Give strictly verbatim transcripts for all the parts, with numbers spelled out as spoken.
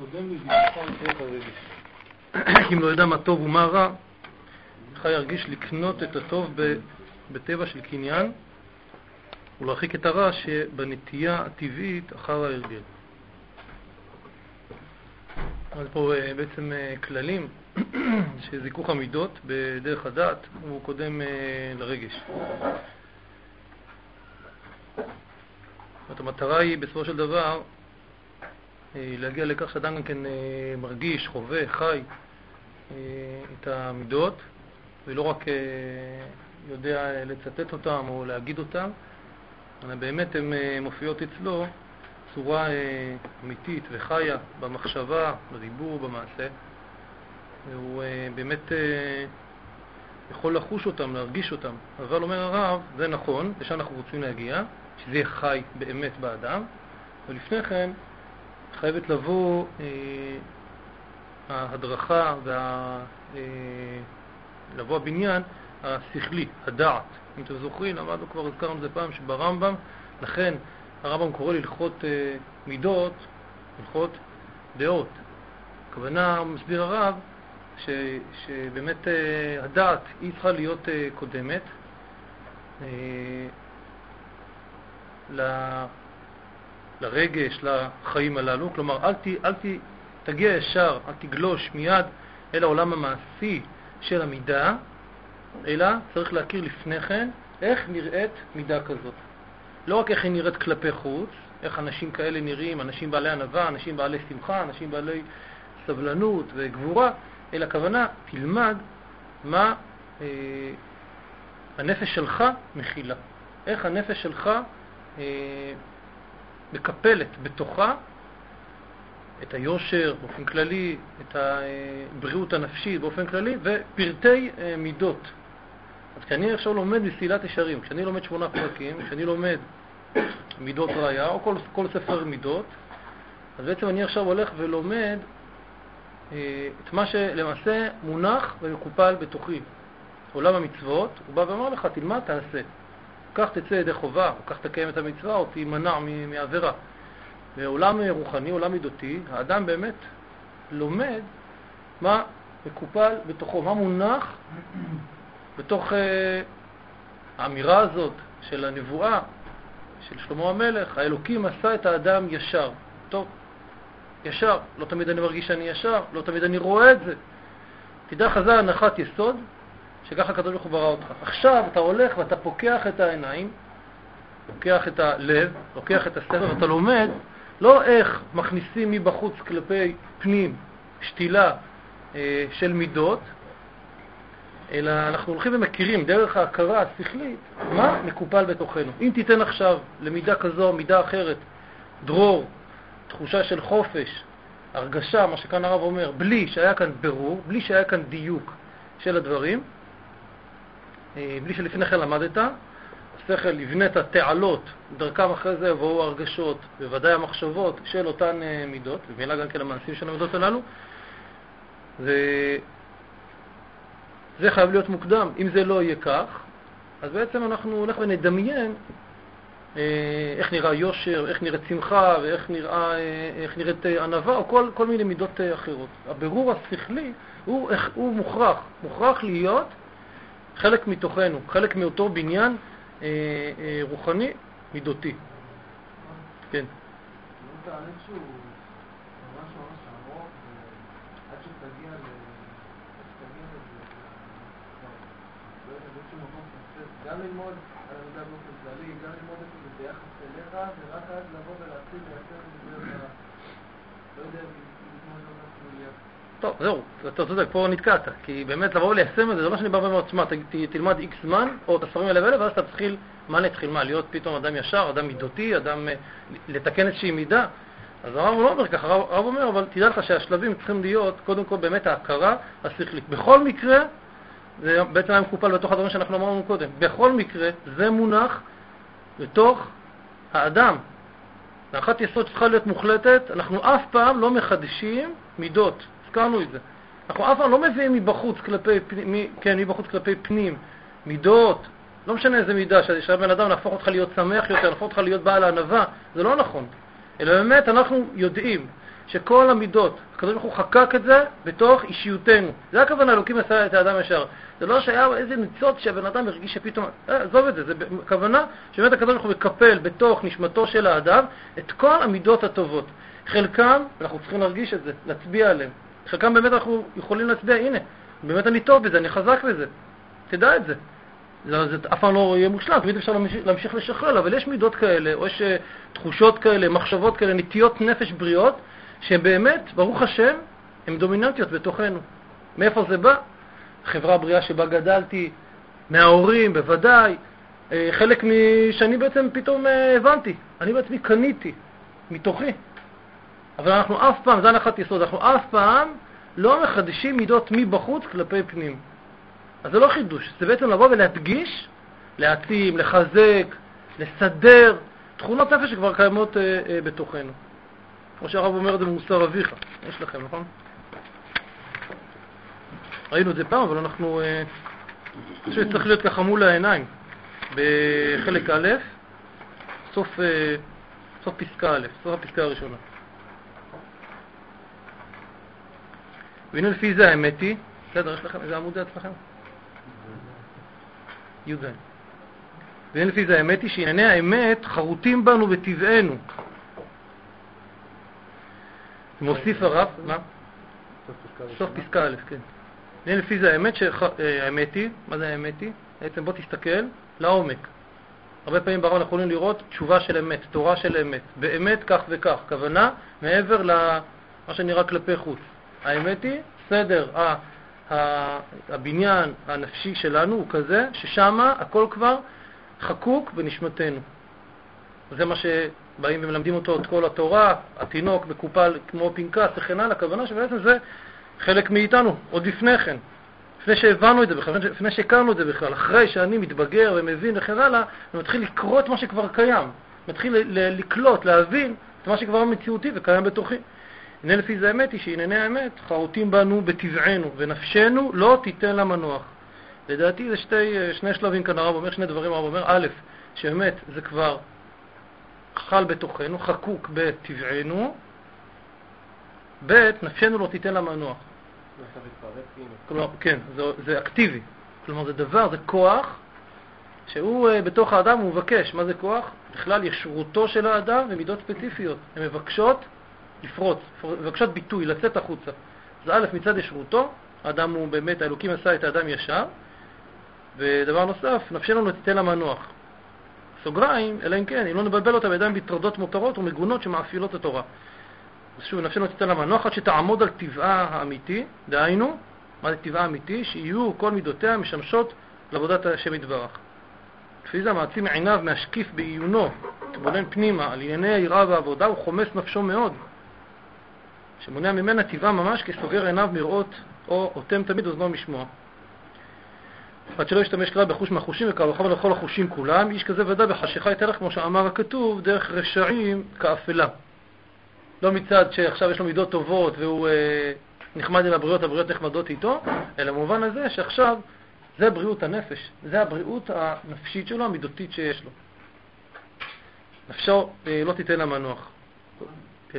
קודם לביטחון איך הרגש. אם לא ידע מה טוב ומה רע, איך ירגיש לקנות את הטוב בטבע של קניין, ולהרחיק את הרע שבנטייה הטבעית אחר ההרגל. אז פה בעצם כללים שזיכוך המידות בדרך הדעת הוא קודם לרגש. המטרה היא בסופו של דבר להגיע לכך שאדם גם כן מרגיש, חווה, חי את המידות, ולא רק יודע לצטט אותם או להגיד אותם, אלא באמת הן מופיעות אצלו צורה אמיתית וחיה במחשבה, בדיבור, במעשה. והוא באמת יכול לחוש אותם, להרגיש אותם. אבל אומר הרב, זה נכון, ושם אנחנו רוצים להגיע, שזה יהיה חי באמת באדם, ולפני כן חייבת לבוא אה, ההדרכה וה... אה, לבוא הבניין השכלי, הדעת. אם אתם זוכרים, למדנו כבר, הזכרנו את זה פעם, שברמב"ם, לכן הרמב"ם קורא להלכות אה, מידות, הלכות דעות. הכוונה, מסביר הרב, ש, שבאמת אה, הדעת היא צריכה להיות אה, קודמת אה, ל... לרגש, לחיים הללו. כלומר, אל, ת, אל ת, תגיע ישר, אל תגלוש מיד אל העולם המעשי של המידה, אלא צריך להכיר לפני כן איך נראית מידה כזאת. לא רק איך היא נראית כלפי חוץ, איך אנשים כאלה נראים, אנשים בעלי ענווה, אנשים בעלי שמחה, אנשים בעלי סבלנות וגבורה, אלא הכוונה, תלמד מה אה, הנפש שלך מכילה. איך הנפש שלך אה, מקפלת בתוכה את היושר באופן כללי, את הבריאות הנפשית באופן כללי, ופרטי מידות. אז כשאני עכשיו לומד מסילת ישרים, כשאני לומד שמונה פרקים, כשאני לומד מידות ראיה, או כל, כל ספר מידות, אז בעצם אני עכשיו הולך ולומד את מה שלמעשה מונח ומקופל בתוכי. עולם המצוות, הוא בא ואמר לך, תלמד, תעשה. כך תצא ידי חובה, או כך תקיים את המצווה, או תימנע מעבירה. בעולם רוחני, עולם מידותי, האדם באמת לומד מה מקופל בתוכו, מה מונח בתוך uh, האמירה הזאת של הנבואה של שלמה המלך. האלוקים עשה את האדם ישר. טוב, ישר. לא תמיד אני מרגיש שאני ישר, לא תמיד אני רואה את זה. תדע לך, זה הנחת יסוד, שככה הקדוש ברוך הוא ברא אותך. עכשיו אתה הולך ואתה פוקח את העיניים, פוקח את הלב, פוקח את הספר, ואתה לומד לא איך מכניסים מבחוץ כלפי פנים שתילה אה, של מידות, אלא אנחנו הולכים ומכירים דרך ההכרה השכלית מה מקופל בתוכנו. אם תיתן עכשיו למידה כזו, מידה אחרת, דרור, תחושה של חופש, הרגשה, מה שכאן הרב אומר, בלי שהיה כאן ברור, בלי שהיה כאן דיוק של הדברים, בלי שלפני כן למדת, השכל יבנה את התעלות, דרכם אחרי זה יבואו הרגשות, בוודאי המחשבות של אותן מידות, ומילה גם כן המעשים של המידות הללו. זה, זה חייב להיות מוקדם. אם זה לא יהיה כך, אז בעצם אנחנו הולך ונדמיין איך נראה יושר, איך נראית שמחה, ואיך נראה, איך נראית ענווה, או כל, כל מיני מידות אחרות. הבירור השכלי הוא, הוא מוכרח, מוכרח להיות חלק מתוכנו, חלק מאותו בניין אה, אה, רוחני, מידותי. כן. זה תהליך שהוא ממש ממש עמוק, ועד שתגיע ל... תגיע לזה, לא יודע, באיזשהו מקום תנסה, גם ללמוד על המידה באופן כללי, גם ללמוד את זה ביחס אליך, ורק אז לבוא ולהציל לייצר את זה דרך, לא יודע, ללמוד לא נפלו לי. טוב, זהו, אתה צודק, פה נתקעת, כי באמת לבוא וליישם את זה, זה לא שאני בא ואומר, תשמע, תלמד איקס זמן, או את הספרים האלה ואלה, ואז אתה תתחיל, מה נתחיל, מה, להיות פתאום אדם ישר, אדם מידותי, אדם לתקן איזושהי מידה. אז הרב לא אומר ככה, הרב אומר, אבל תדע לך שהשלבים צריכים להיות, קודם כל באמת ההכרה השכלית. בכל מקרה, זה בעצם היה מקופל בתוך הדברים שאנחנו אמרנו קודם, בכל מקרה, זה מונח בתוך האדם. להנחת יסוד צריכה להיות מוחלטת, אנחנו אף פעם לא מחדשים מידות. הזכרנו את זה. אנחנו אף פעם לא מביאים מבחוץ כלפי פנים, כן, מבחוץ כלפי פנים, מידות, לא משנה איזה מידה, שהבן אדם נהפוך אותך להיות שמח יותר, נהפוך אותך להיות בעל הענווה, זה לא נכון. אלא באמת אנחנו יודעים שכל המידות, הקדוש ברוך הוא חקק את זה בתוך אישיותנו. זה הכוונה, אלוקים עשה את האדם ישר. זה לא שהיה איזה ניצוץ שהבן אדם הרגיש שפתאום, אה, עזוב את זה, זה הכוונה שבאמת הקדוש ברוך הוא מקפל בתוך נשמתו של האדם את כל המידות הטובות. חלקם, אנחנו צריכים להרגיש את זה, להצביע עליהם. חלקם באמת אנחנו יכולים להצביע, הנה, באמת אני טוב בזה, אני חזק בזה. תדע את זה. זה, זה אף פעם לא יהיה מושלם, תמיד אפשר להמשיך, להמשיך לשחרר, אבל יש מידות כאלה, או יש תחושות כאלה, מחשבות כאלה, נטיות נפש בריאות, שבאמת, ברוך השם, הן דומיננטיות בתוכנו. מאיפה זה בא? חברה בריאה שבה גדלתי, מההורים, בוודאי, חלק משאני בעצם פתאום הבנתי, אני בעצמי קניתי, מתוכי. אבל אנחנו אף פעם, זה הנחת יסוד, אנחנו אף פעם לא מחדשים מידות מבחוץ כלפי פנים. אז זה לא חידוש, זה בעצם לבוא ולהדגיש, להעצים, לחזק, לסדר, תכונות נפש שכבר קיימות אה, אה, בתוכנו. כמו שהרב אומר את זה במוסר אביך, יש לכם, נכון? ראינו את זה פעם, אבל אנחנו, אה, חושב שצריך להיות ככה מול העיניים. בחלק א', סוף, אה, סוף פסקה א', סוף הפסקה הראשונה. והנה לפי זה האמת היא, בסדר, יש לכם איזה עמוד זה אצלכם? י' ז'. והנה לפי זה האמת היא שענייני האמת חרוטים בנו בטבענו. מוסיף הרב, מה? סוף פסקה א', כן. והנה לפי זה האמת שהאמת היא, מה זה האמת היא? בעצם בוא תסתכל לעומק. הרבה פעמים ברב אנחנו יכולים לראות תשובה של אמת, תורה של אמת. באמת כך וכך, כוונה מעבר למה שנראה כלפי חוץ. האמת היא, סדר, הבניין הנפשי שלנו הוא כזה ששמה הכל כבר חקוק בנשמתנו. זה מה שבאים ומלמדים אותו את כל התורה, התינוק מקופל כמו פנקס וכן הלאה, הכוונה שבעצם זה חלק מאיתנו, עוד לפני כן. לפני שהבנו את זה בכלל, לפני שהכרנו את זה בכלל, אחרי שאני מתבגר ומבין וכן הלאה, אני מתחיל לקרוא את מה שכבר קיים, מתחיל לקלוט, להבין את מה שכבר מציאותי וקיים בתוכי. הנה לפי זה האמת היא שענייני האמת חרוטים בנו בטבענו, ונפשנו לא תיתן לה מנוח. לדעתי זה שתי, שני שלבים כאן הרב אומר, שני דברים הרב אומר. א', שבאמת זה כבר חל בתוכנו, חקוק בטבענו. ב', נפשנו לא תיתן לה מנוח. כלומר, כן, זה, זה אקטיבי. כלומר, זה דבר, זה כוח שהוא בתוך האדם הוא מבקש. מה זה כוח? בכלל ישרותו של האדם ומידות ספציפיות. הן מבקשות לפרוץ, מבקשות ביטוי, לצאת החוצה. אז א', מצד ישרותו, האדם הוא באמת, האלוקים עשה את האדם ישר, ודבר נוסף, נפשנו לא תיתן לה מנוח. סוגריים, אלא אם כן, אם לא נבלבל אותה בידיים בטרדות מותרות ומגונות שמאפילות את התורה. אז שוב, נפשנו לא תיתן לה מנוח עד שתעמוד על טבעה האמיתי, דהיינו, מה זה טבעה האמיתי? שיהיו כל מידותיה משמשות לעבודת השם יתברך. לפי זה מעצים עיניו מהשקיף בעיונו, תבונן פנימה על ענייני היראה והעבודה, הוא חומס נפשו מאוד. שמונע ממנה טבעה ממש כסוגר עיניו מראות או אוטם תמיד אוזנו משמוע. עד שלא ישתמש כלל בחוש מהחושים וקל וחבל לכל החושים כולם, איש כזה ודא בחשיכה יתהלך כמו שאמר הכתוב, דרך רשעים כאפלה. לא מצד שעכשיו יש לו מידות טובות והוא אה, נחמד עם הבריאות, הבריאות נחמדות איתו, אלא במובן הזה שעכשיו זה בריאות הנפש, זה הבריאות הנפשית שלו, המידותית שיש לו. נפשו אה, לא תיתן לה מנוח. כן.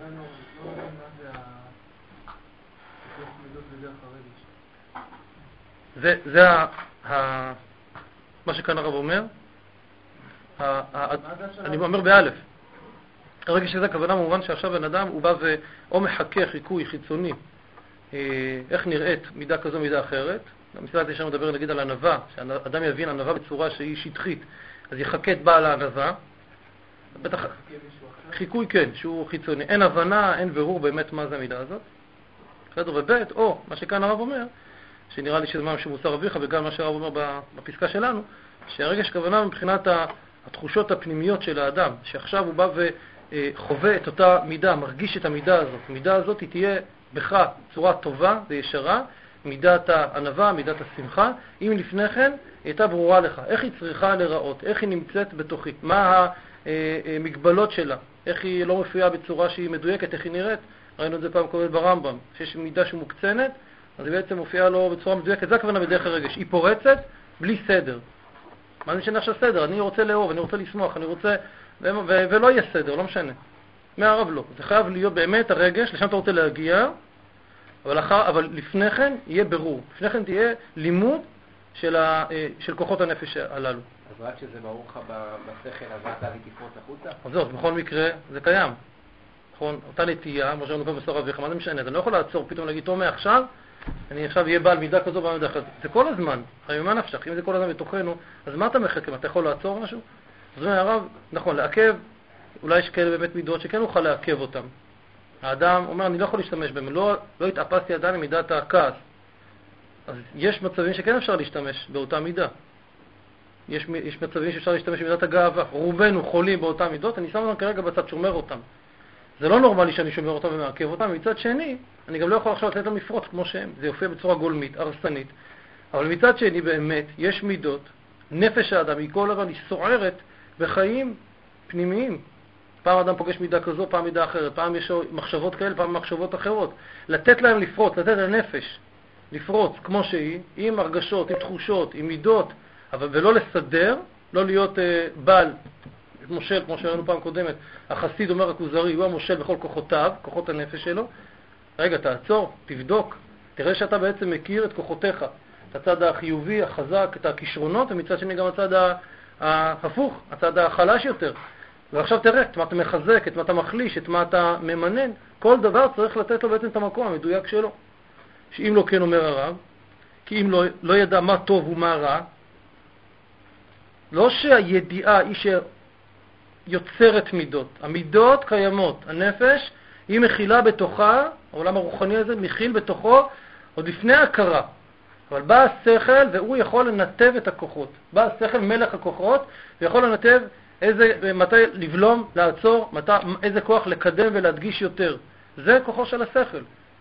זה, זה ה, ה, מה שכאן הרב אומר, ה, ה, אני אומר באלף. הרגע שזה הכוונה במובן שעכשיו בן אדם הוא בא ואו מחכה חיקוי חיצוני, איך נראית מידה כזו מידה אחרת. במשרד יש שם מדבר נגיד על ענווה, שהאדם יבין ענווה בצורה שהיא שטחית, אז יחכה את בעל הענווה. בטח חיקוי כן, שהוא חיצוני. אין הבנה, אין ברור באמת מה זה המידה הזאת. בסדר, ובית, או מה שכאן הרב אומר, שנראה לי שזה משהו מוסר אביך, וגם מה שהרב אומר בפסקה שלנו, שהרגע שכוונה מבחינת התחושות הפנימיות של האדם, שעכשיו הוא בא וחווה את אותה מידה, מרגיש את המידה הזאת. המידה הזאת היא תהיה בך צורה טובה וישרה, מידת הענווה, מידת השמחה. אם לפני כן היא הייתה ברורה לך, איך היא צריכה לראות, איך היא נמצאת בתוכי, מה המגבלות שלה, איך היא לא מופיעה בצורה שהיא מדויקת, איך היא נראית. ראינו את זה פעם קודם ברמב"ם, שיש מידה שמוקצנת, אז היא בעצם מופיעה לו בצורה מדויקת. זה הכוונה בדרך הרגש. היא פורצת בלי סדר. מה זה משנה עכשיו סדר? אני רוצה לאהוב, אני רוצה לשמוח, אני רוצה... ו- ו- ולא יהיה סדר, לא משנה. אומר הרב לא. זה חייב להיות באמת הרגש, לשם אתה רוצה להגיע, אבל, אחר, אבל לפני כן יהיה ברור. לפני כן תהיה לימוד של, ה, של כוחות הנפש הללו. אז רק שזה ברור לך בשכל, אז אתה לי תפרוץ החוצה? אז זאת, בכל מקרה, זה קיים. נכון? אותה נטייה, כמו שאנחנו נקרא בסור אביך, מה זה משנה? אתה לא יכול לעצור פתאום להגיד, טוב, מעכשיו, אני עכשיו אהיה בעל מידה כזו, בעל מידה כזו. זה כל הזמן. הרי מה נפשך? אם זה כל הזמן בתוכנו, אז מה אתה מחכה? אתה יכול לעצור משהו? אז אומר הרב, נכון, לעכב, אולי יש כאלה באמת מידות שכן נוכל לעכב אותם. האדם אומר, אני לא יכול להשתמש בהם, לא, לא התאפסתי עדיין למידת הכעס. אז יש מצבים שכן אפשר להשתמש באותה מידה. יש, יש מצבים שאפשר להשתמש במידת הגאווה. רובנו חולים באותה מידות, אני שם אותם כרגע בצד, שומר אותם. זה לא נורמלי שאני שומר אותם ומעכב אותם. מצד שני, אני גם לא יכול עכשיו לתת להם לפרוץ כמו שהם. זה יופיע בצורה גולמית, הרסנית. אבל מצד שני, באמת, יש מידות. נפש האדם היא כל הזמן, היא סוערת בחיים פנימיים. פעם אדם פוגש מידה כזו, פעם מידה אחרת, פעם יש מחשבות כאלה, פעם מחשבות אחרות. לתת להם לפרוץ, לתת לנפש לפרוץ כמו שהיא, עם הרגשות, עם תחושות, עם מידות, אבל ולא לסדר, לא להיות אה, בעל, מושל, כמו שראינו פעם קודמת. החסיד אומר הכוזרי, הוא המושל בכל כוחותיו, כוחות הנפש שלו. רגע, תעצור, תבדוק, תראה שאתה בעצם מכיר את כוחותיך, את הצד החיובי, החזק, את הכישרונות, ומצד שני גם הצד ההפוך, הצד החלש יותר. ועכשיו תראה, את מה אתה מחזק, את מה אתה מחליש, את מה אתה ממנן. כל דבר צריך לתת לו בעצם את המקום המדויק שלו. שאם לא כן אומר הרב, כי אם לא, לא ידע מה טוב ומה רע, לא שהידיעה היא שיוצרת מידות. המידות קיימות. הנפש היא מכילה בתוכה, העולם הרוחני הזה מכיל בתוכו עוד לפני הכרה. אבל בא השכל והוא יכול לנתב את הכוחות. בא השכל מלך הכוחות ויכול לנתב איזה, מתי לבלום, לעצור, מתי, איזה כוח לקדם ולהדגיש יותר. זה כוחו של השכל.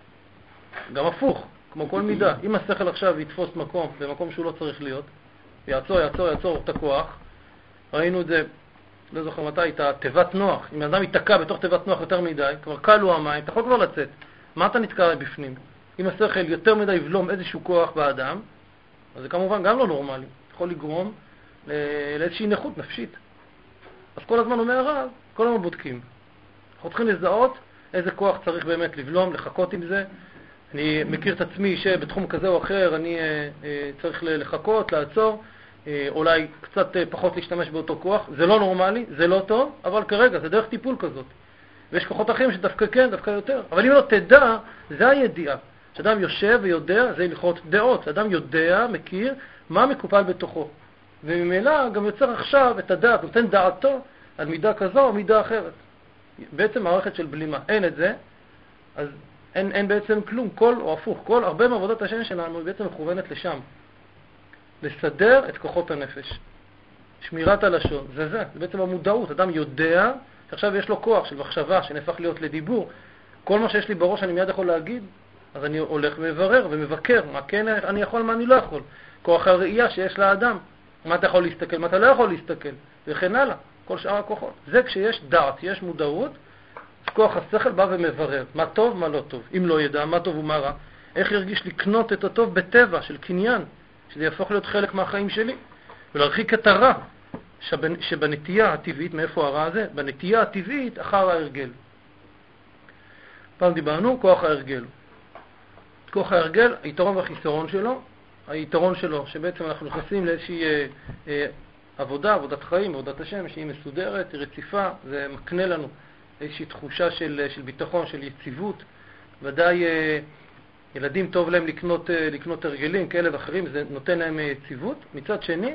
גם הפוך, כמו כל מידה. אם השכל עכשיו יתפוס מקום, במקום שהוא לא צריך להיות, יעצור, יעצור, יעצור את הכוח. ראינו את זה, לא זוכר מתי, את התיבת נוח. אם האדם יתקע בתוך תיבת נוח יותר מדי, כבר קלו המים, אתה יכול כבר לצאת. מה אתה נתקע בפנים? אם השכל יותר מדי יבלום איזשהו כוח באדם, אז זה כמובן גם לא נורמלי. יכול לגרום לאיזושהי נכות נפשית. אז כל הזמן אומר הרב, כל הזמן בודקים. אנחנו צריכים לזהות איזה כוח צריך באמת לבלום, לחכות עם זה. אני מכיר את עצמי שבתחום כזה או אחר אני אה, אה, צריך לחכות, לעצור, אה, אולי קצת אה, פחות להשתמש באותו כוח. זה לא נורמלי, זה לא טוב, אבל כרגע זה דרך טיפול כזאת. ויש כוחות אחרים שדווקא כן, דווקא יותר. אבל אם לא תדע, זה הידיעה. שאדם יושב ויודע, זה הלכות דעות. שאדם יודע, מכיר, מה מקופל בתוכו. וממילא גם יוצר עכשיו את הדעת, נותן דעתו על מידה כזו או מידה אחרת. בעצם מערכת של בלימה. אין את זה, אז אין, אין בעצם כלום. כל, או הפוך, כל, הרבה מעבודת השם שלנו היא בעצם מכוונת לשם. לסדר את כוחות הנפש. שמירת הלשון, זה זה. זה בעצם המודעות. אדם יודע שעכשיו יש לו כוח של מחשבה שנהפך להיות לדיבור. כל מה שיש לי בראש אני מיד יכול להגיד, אז אני הולך ומברר ומבקר. מה כן אני יכול, מה אני לא יכול. כוח הראייה שיש לאדם. מה אתה יכול להסתכל, מה אתה לא יכול להסתכל, וכן הלאה, כל שאר הכוחות. זה כשיש דעת, יש מודעות, אז כוח השכל בא ומברר, מה טוב, מה לא טוב. אם לא ידע, מה טוב ומה רע, איך ירגיש לקנות את הטוב בטבע של קניין, שזה יהפוך להיות חלק מהחיים שלי, ולהרחיק את הרע, שבנטייה הטבעית, מאיפה הרע הזה? בנטייה הטבעית אחר ההרגל. פעם דיברנו, כוח ההרגל. כוח ההרגל, היתרון והחיסרון שלו, היתרון שלו, שבעצם אנחנו נכנסים לאיזושהי אה, אה, עבודה, עבודת חיים, עבודת השם, שהיא מסודרת, רציפה, זה מקנה לנו איזושהי תחושה של, של ביטחון, של יציבות. ודאי אה, ילדים טוב להם לקנות, אה, לקנות הרגלים כאלה ואחרים, זה נותן להם יציבות. מצד שני,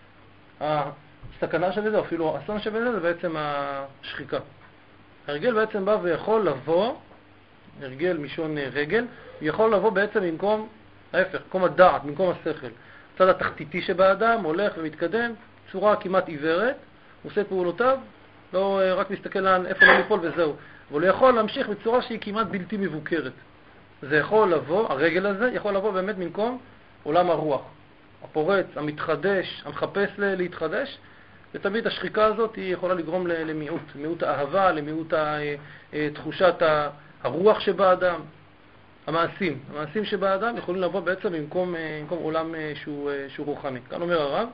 הסכנה של זה, אפילו האסון של זה, זה בעצם השחיקה. הרגל בעצם בא ויכול לבוא, הרגל משון רגל, יכול לבוא בעצם במקום ההפך, במקום הדעת, במקום השכל. הצד התחתיתי שבאדם הולך ומתקדם, צורה כמעט עיוורת, הוא עושה פעולותיו, לא רק מסתכל על איפה לא ליפול וזהו. אבל הוא יכול להמשיך בצורה שהיא כמעט בלתי מבוקרת. זה יכול לבוא, הרגל הזה יכול לבוא באמת במקום עולם הרוח. הפורץ, המתחדש, המחפש להתחדש, ותמיד השחיקה הזאת היא יכולה לגרום למיעוט, מיעוט האהבה, למיעוט תחושת הרוח שבאדם. המעשים, המעשים שבאדם יכולים לבוא בעצם במקום, במקום עולם שהוא, שהוא רוחני. כאן אומר הרב,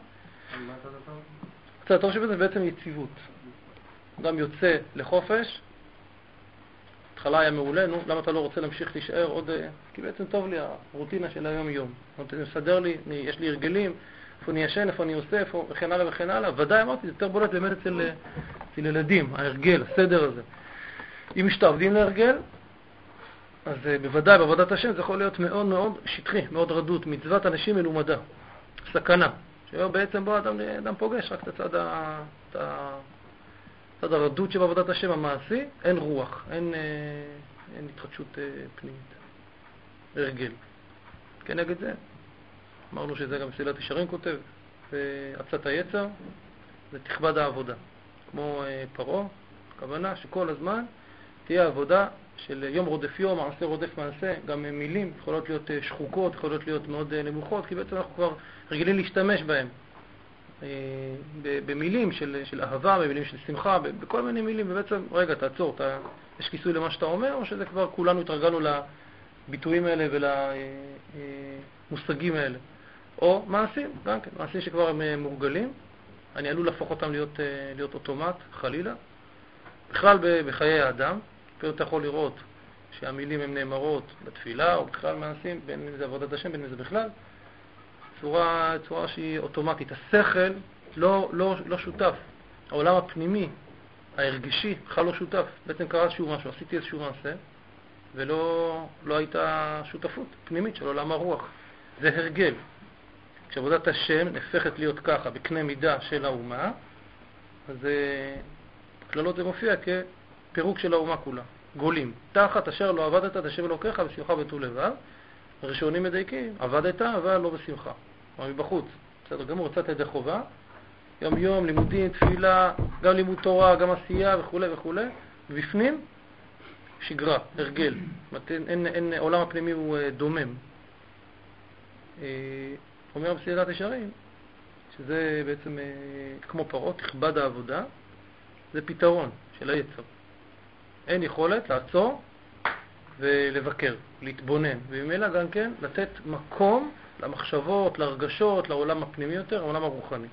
הצד הטוב שבזה זה בעצם יציבות. אדם יוצא לחופש, התחלה היה מעולה, נו, למה אתה לא רוצה להמשיך להישאר עוד, כי בעצם טוב לי הרוטינה של היום-יום. זה מסדר לי, יש לי הרגלים, איפה אני ישן, איפה אני עושה, איפה, וכן הלאה וכן הלאה. ודאי אמרתי, זה יותר בולט באמת אצל, אצל ילדים, ההרגל, הסדר הזה. אם משתעבדים להרגל, אז בוודאי בעבודת השם זה יכול להיות מאוד מאוד שטחי, מאוד רדות, מצוות אנשים מלומדה, סכנה. שבעצם בו אדם, אדם פוגש רק את הצד, ה, את הצד הרדות שבעבודת השם המעשי, אין רוח, אין, אין התחדשות פנימית, הרגל. כנגד זה, אמרנו שזה גם מסילת ישרים כותב, ועצת היצר, זה תכבד העבודה. כמו פרעה, הכוונה שכל הזמן תהיה עבודה של יום רודף יום, מעשה רודף מעשה, גם מילים יכולות להיות שחוקות, יכולות להיות מאוד נמוכות, כי בעצם אנחנו כבר רגילים להשתמש בהם. במילים של, של אהבה, במילים של שמחה, בכל מיני מילים, ובעצם, רגע, תעצור, אתה, יש כיסוי למה שאתה אומר, או שזה כבר כולנו התרגלנו לביטויים האלה ולמושגים האלה. או מעשים, גם כן, מעשים שכבר הם מורגלים, אני עלול להפוך אותם להיות, להיות אוטומט, חלילה. בכלל בחיי האדם, אתה יכול לראות שהמילים הן נאמרות בתפילה, או בכלל מעשים, בין אם זה עבודת השם, בין אם זה בכלל, צורה, צורה שהיא אוטומטית. השכל לא, לא, לא שותף. העולם הפנימי, ההרגשי, בכלל לא שותף. בעצם קרה איזשהו משהו, עשיתי איזשהו מעשה, ולא לא הייתה שותפות פנימית של עולם הרוח. זה הרגל. כשעבודת השם נפחת להיות ככה, בקנה מידה של האומה, אז כללות זה מופיע כפירוק של האומה כולה. גולים. תחת אשר לא עבדת את השם אלוקיך בשמחה וטוב לבב. הראשונים מדייקים, עבדת אבל לא בשמחה. או מבחוץ. בסדר גמור, יצאת ידי חובה. יום יום, לימודים, תפילה, גם לימוד תורה, גם עשייה וכו' וכו'. ובפנים, שגרה, הרגל. אין, אין, אין, עולם הפנימי הוא דומם. אומר בסילת ישרים, שזה בעצם כמו פרעה, תכבד העבודה, זה פתרון של היצר. אין יכולת לעצור ולבקר, להתבונן, ובמילא גם כן לתת מקום למחשבות, להרגשות, לעולם הפנימי יותר, לעולם הרוחני.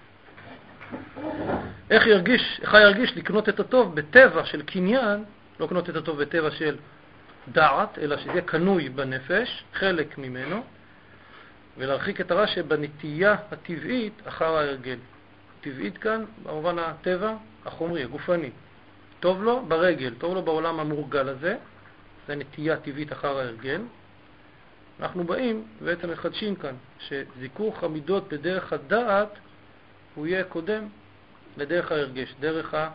איך ירגיש, איך ירגיש לקנות את הטוב בטבע של קניין, לא לקנות את הטוב בטבע של דעת, אלא שזה יהיה קנוי בנפש, חלק ממנו, ולהרחיק את הרע שבנטייה הטבעית אחר ההרגל. טבעית כאן, במובן הטבע, החומרי, הגופני. טוב לו ברגל, טוב לו בעולם המורגל הזה, זה נטייה טבעית אחר ההרגל. אנחנו באים ובעצם מחדשים כאן, שזיכוך המידות בדרך הדעת, הוא יהיה קודם לדרך ההרגש, דרך ה...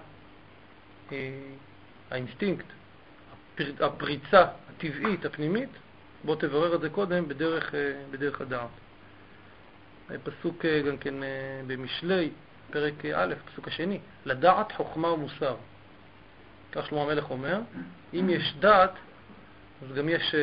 האינסטינקט, הפריצה הטבעית, הפנימית, בוא תברר את זה קודם בדרך, בדרך הדעת. פסוק גם כן במשלי, פרק א', פסוק השני, לדעת חוכמה ומוסר. כך שלמה המלך אומר, אם יש דעת, אז גם יש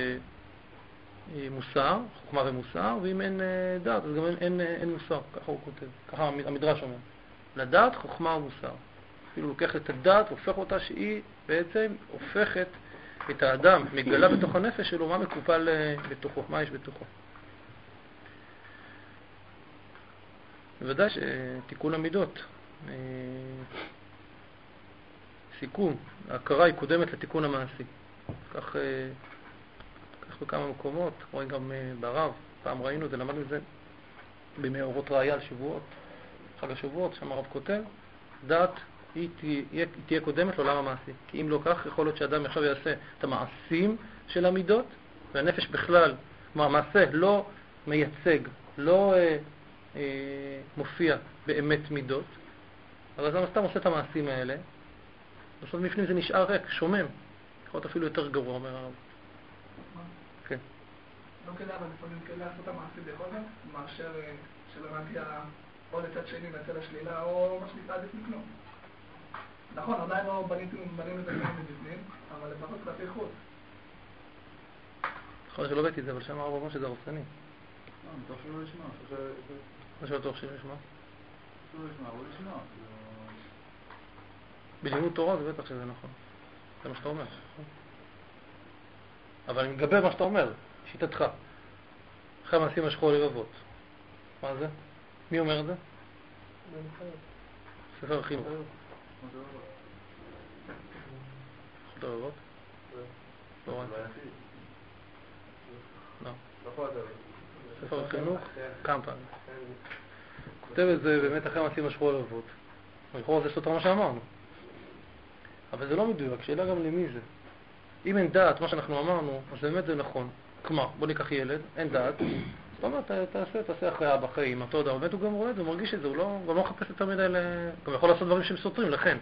מוסר, חוכמה ומוסר, ואם אין דעת, אז גם אין, אין, אין מוסר. ככה הוא כותב, ככה המדרש אומר. לדעת חוכמה ומוסר. אפילו לוקח את הדעת, הופך אותה שהיא בעצם הופכת את האדם, מגלה בתוך הנפש שלו מה מקופל בתוכו, מה יש בתוכו. בוודאי שתיקון המידות, סיכום, ההכרה היא קודמת לתיקון המעשי. כך, כך בכמה מקומות, רואים גם בערב, פעם ראינו, זה למדנו את זה בימי אורות ראיה על שבועות, חג השבועות, שם הרב כותב, דעת היא תהיה, תהיה קודמת לעולם המעשי. כי אם לא כך, יכול להיות שאדם עכשיו יעשה את המעשים של המידות, והנפש בכלל, כלומר, המעשה לא מייצג, לא אה, אה, מופיע באמת מידות, אבל אז סתם עושה את המעשים האלה, בסוף מפנים זה נשאר ריק, שומם. יכול להיות אפילו יותר גרוע, אומר הרב. כן. לא כדאי, אבל לפעמים כדאי לעשות את המעשי בקודם, מאשר שלא נגיע או לצד שני נצא לשלילה, או מה שנקרא עדיף לקנות. נכון, עדיין לא בנים את הקנים מבפנים, אבל לפחות כלפי חוץ. יכול שלא ראיתי את זה, אבל שם הרב אומר שזה הרסני. לא, מתוך שלא לשמוע. מה שבטוח שלא לשמוע? לא לשמוע, אבל לשמוע. בלימוד תורה זה בטח שזה נכון. זה מה שאתה אומר. אבל אני מגבה מה שאתה אומר, שיטתך. אחרי המעשים השכו לבבות. מה זה? מי אומר את זה? ספר החינוך. חוט הלבבות? לא ראיתי. לא. נכון, אדוני. ספר החינוך? כמה פעמים. כותב את זה באמת אחרי המעשים משכו הלבבות. לכאורה זה סותר מה שאמרנו. אבל זה לא מדויק, שאלה גם למי זה. אם אין דעת, מה שאנחנו אמרנו, אז באמת זה נכון. כלומר, בוא ניקח ילד, אין דעת, זאת אומרת, תעשה, תעשה אחרי אבא, אחרי אמא, אתה יודע, באמת הוא גם רואה את זה, הוא מרגיש את זה, הוא לא, גם לא מחפש יותר מדי, גם יכול לעשות דברים שהם סותרים, לכן.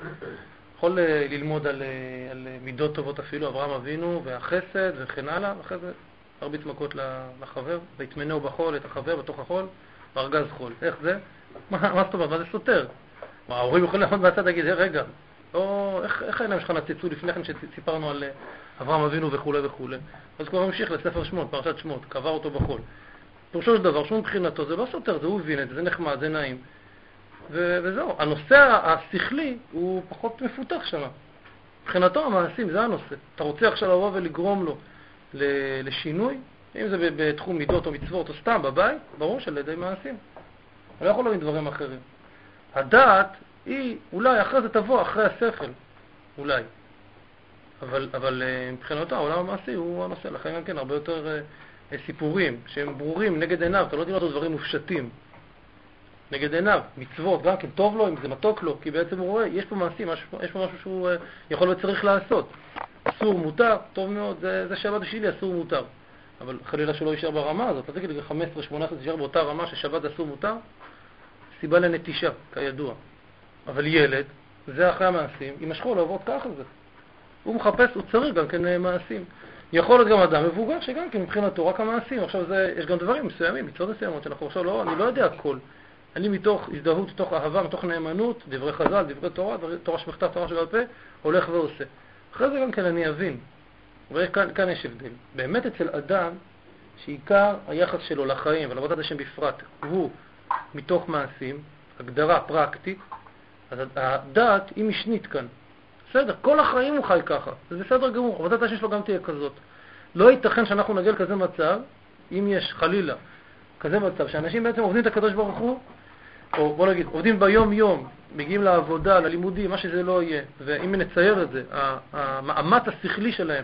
יכול ללמוד על, על מידות טובות אפילו, אברהם אבינו, והחסד וכן הלאה, ואחרי זה הרביץ מכות לחבר, והתמנהו בחול את החבר בתוך החול, וארגז חול. איך זה? מה, מה זאת אומרת? מה זה סותר? מה, ההורים יכולים לעמוד מהצד להגיד, רגע, או, איך, איך העיניים שלך נציצו לפני כן שסיפרנו על אברהם אבינו וכו' וכו'. אז כבר ממשיך לספר שמות, פרשת שמות, קבר אותו בחול. פירושו של דבר, שום מבחינתו, זה לא סותר, זה הוא הבין את זה, זה נחמד, זה נעים. ו- וזהו, הנושא השכלי הוא פחות מפותח שם. מבחינתו המעשים, זה הנושא. אתה רוצה עכשיו לבוא ולגרום לו ל- לשינוי, אם זה בתחום מידות או מצוות או סתם בבית, ברור של ידי מעשים. אני לא יכול להבין דברים אחרים. הדעת היא, אולי אחרי זה תבוא, אחרי השכל, אולי. אבל, אבל מבחינתו, העולם המעשי הוא הנושא. לכן גם כן, הרבה יותר uh, סיפורים שהם ברורים נגד עיניו. אתה לא תראה אותו דברים מופשטים. נגד עיניו, מצוות, גם כן טוב לו, אם זה מתוק לו, כי בעצם הוא רואה, יש פה מעשים, יש פה משהו שהוא uh, יכול וצריך לעשות. אסור, מותר, טוב מאוד, זה, זה שבת שלי, אסור, מותר. אבל חלילה שלא יישאר ברמה הזאת, אז תגיד לי, חמש עשרה שמונה עשרה תישאר באותה רמה ששבת אסור, מותר, סיבה לנטישה, כידוע. אבל ילד, זה אחרי המעשים, ימשכו לעבוד ככה זה. הוא מחפש, הוא צריך גם כן מעשים. יכול להיות גם אדם מבוגר שגם כן מבחינתו רק המעשים. עכשיו זה, יש גם דברים מסוימים, מצוות מסוימות שאנחנו עכשיו לא, אני לא יודע הכל. אני מתוך הזדהות, מתוך אהבה, מתוך נאמנות, דברי חז"ל, דברי תורה, דברי, תורה שבכתב, תורה שבעל פה, הולך ועושה. אחרי זה גם כן אני אבין. וכאן כאן יש הבדל. באמת אצל אדם שעיקר היחס שלו לחיים ולעבודת השם בפרט הוא מתוך מעשים, הגדרה פרקטית, אז הדעת היא משנית כאן. בסדר, כל החיים הוא חי ככה. זה בסדר גמור, עבודת השם שלו גם תהיה כזאת. לא ייתכן שאנחנו נגיע לכזה מצב, אם יש חלילה כזה מצב, שאנשים בעצם עובדים את הקדוש ברוך הוא, או בוא נגיד, עובדים ביום יום, מגיעים לעבודה, ללימודים, מה שזה לא יהיה, ואם נצייר את זה, המאמץ השכלי שלהם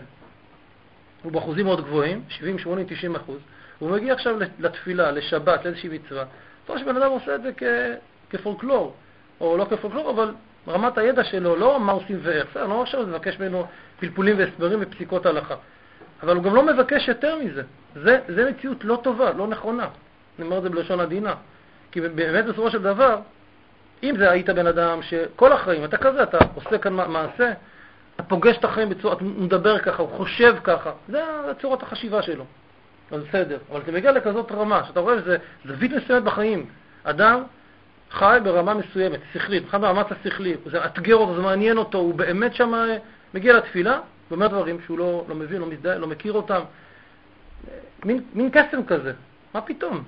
הוא באחוזים מאוד גבוהים, שבעים, שמונים, תשעים אחוז, הוא מגיע עכשיו לתפילה, לשבת, לאיזושהי מצווה. זאת שבן אדם עושה את זה כפולקלור, או לא כפולקלור, אבל רמת הידע שלו, לא מה עושים ואיך, בסדר, לא עכשיו לבקש ממנו פלפולים והסברים ופסיקות הלכה. אבל הוא גם לא מבקש יותר מזה. זה, זה מציאות לא טובה, לא נכונה. אני אומר את זה בלשון עדינה. כי באמת בסופו של דבר, אם זה היית בן אדם שכל החיים, אתה כזה, אתה עושה כאן מעשה, אתה פוגש את החיים בצורה, אתה מדבר ככה, הוא חושב ככה, זה צורת החשיבה שלו. אז בסדר. אבל אתה מגיע לכזאת רמה, שאתה רואה שזה זווית מסוימת בחיים. אדם חי ברמה מסוימת, שכלית, בכלל במאמץ השכלי, זה אתגר אותו, זה מעניין אותו, הוא באמת שם מגיע לתפילה, ואומר דברים שהוא לא, לא מבין, לא מזדהה, לא מכיר אותם. מין, מין קסם כזה, מה פתאום?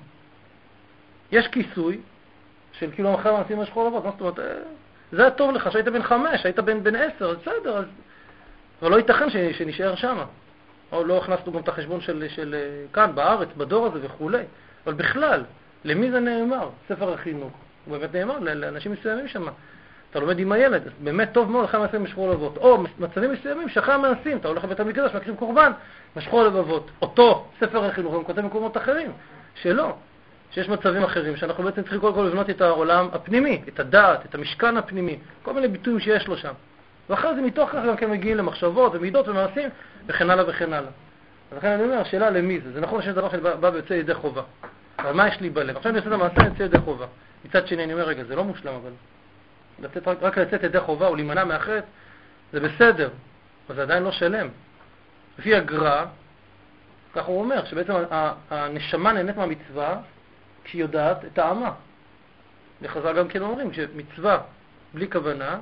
יש כיסוי של כאילו אחרי מעשים משכו לבד, מה זאת אומרת, זה היה טוב לך, שהיית בן חמש, שהיית בן, בן עשר, אז בסדר, אז... אבל לא ייתכן ש, שנשאר שם. או לא הכנסנו גם את החשבון של, של כאן, בארץ, בדור הזה וכו'. אבל בכלל, למי זה נאמר? ספר החינוך. הוא באמת נאמר לאנשים מסוימים שם. אתה לומד עם הילד, אז באמת טוב מאוד, אחרי מעשים משכו לבבות. או מצבים מסוימים שאחרי המעשים, אתה הולך לבית המקדש, מקריב קורבן, משכו לבבות. אותו ספר החינוך, הוא כותב מקומות אחרים, שלא. שיש מצבים אחרים, שאנחנו בעצם צריכים כל כל לבנות את העולם הפנימי, את הדעת, את המשכן הפנימי, כל מיני ביטויים שיש לו שם. ואחרי זה מתוך כך גם כן מגיעים למחשבות ומידות ומעשים, וכן הלאה וכן הלאה. אז לכן אני אומר, השאלה למי זה? זה נכון שיש דבר שבא ויוצא ידי חובה. אבל מה יש לי בלב? עכשיו אני עושה את המעשה, יוצא ידי חובה. מצד שני אני אומר, רגע, זה לא מושלם, אבל לצאת, רק, רק לצאת ידי חובה או להימנע מאחרת, זה בסדר, אבל זה עדיין לא שלם. לפי הגר"א, כך הוא אומר, שבעצם הנשמה נהנית מהמצווה, כשהיא יודעת את העמה. וחז"ל גם כן אומרים, שמצווה בלי כוונה,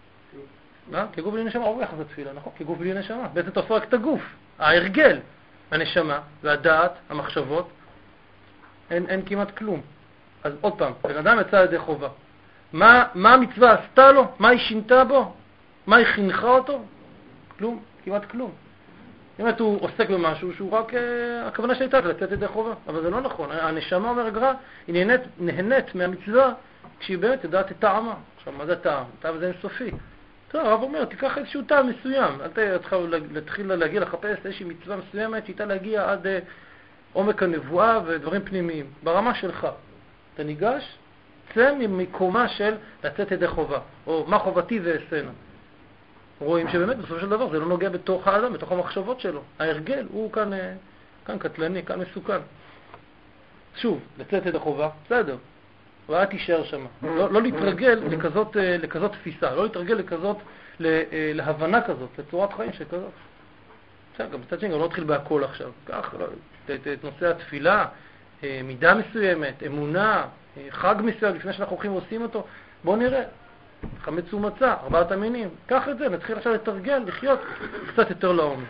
כגוף בלי נשמה, הוא יחס לתפילה, נכון? כגוף בלי נשמה. בעצם תעשו רק את הגוף, ההרגל, הנשמה והדעת, המחשבות, אין, אין כמעט כלום. אז עוד פעם, בן אדם יצא ידי חובה. מה, מה המצווה עשתה לו? מה היא שינתה בו? מה היא חינכה אותו? כלום, כמעט כלום. באמת הוא עוסק במשהו שהוא רק, הכוונה שהייתה לצאת ידי חובה, אבל זה לא נכון. הנשמה, אומר הגר"א, היא נהנית, נהנית מהמצווה כשהיא באמת יודעת את טעמה. עכשיו, מה זה טעם? טעם זה אינסופי. בסדר, הרב אומר, תיקח איזשהו טעם מסוים, אל תתחיל להתחיל להגיע לחפש איזושהי מצווה מסוימת, שאיתה להגיע עד אה, עומק הנבואה ודברים פנימיים, ברמה שלך. אתה ניגש, צא ממקומה של לצאת ידי חובה, או מה חובתי ואעשנה. רואים שבאמת בסופו של דבר זה לא נוגע בתוך האדם, בתוך המחשבות שלו. ההרגל הוא כאן, אה, כאן קטלני, כאן מסוכן. שוב, לצאת ידי חובה, בסדר. ואל תישאר שם. לא, לא להתרגל לכזאת, לכזאת תפיסה, לא להתרגל לכזאת, להבנה כזאת, לצורת חיים שכזאת. עכשיו, גם בצד שני, גם לא נתחיל בהכל עכשיו. כך, לא, את, את נושא התפילה, מידה מסוימת, אמונה, חג מסוים, לפני שאנחנו הולכים ועושים אותו, בואו נראה. חמץ ומצה, ארבעת המינים. קח את זה, נתחיל עכשיו לתרגל, לחיות קצת יותר לעומק.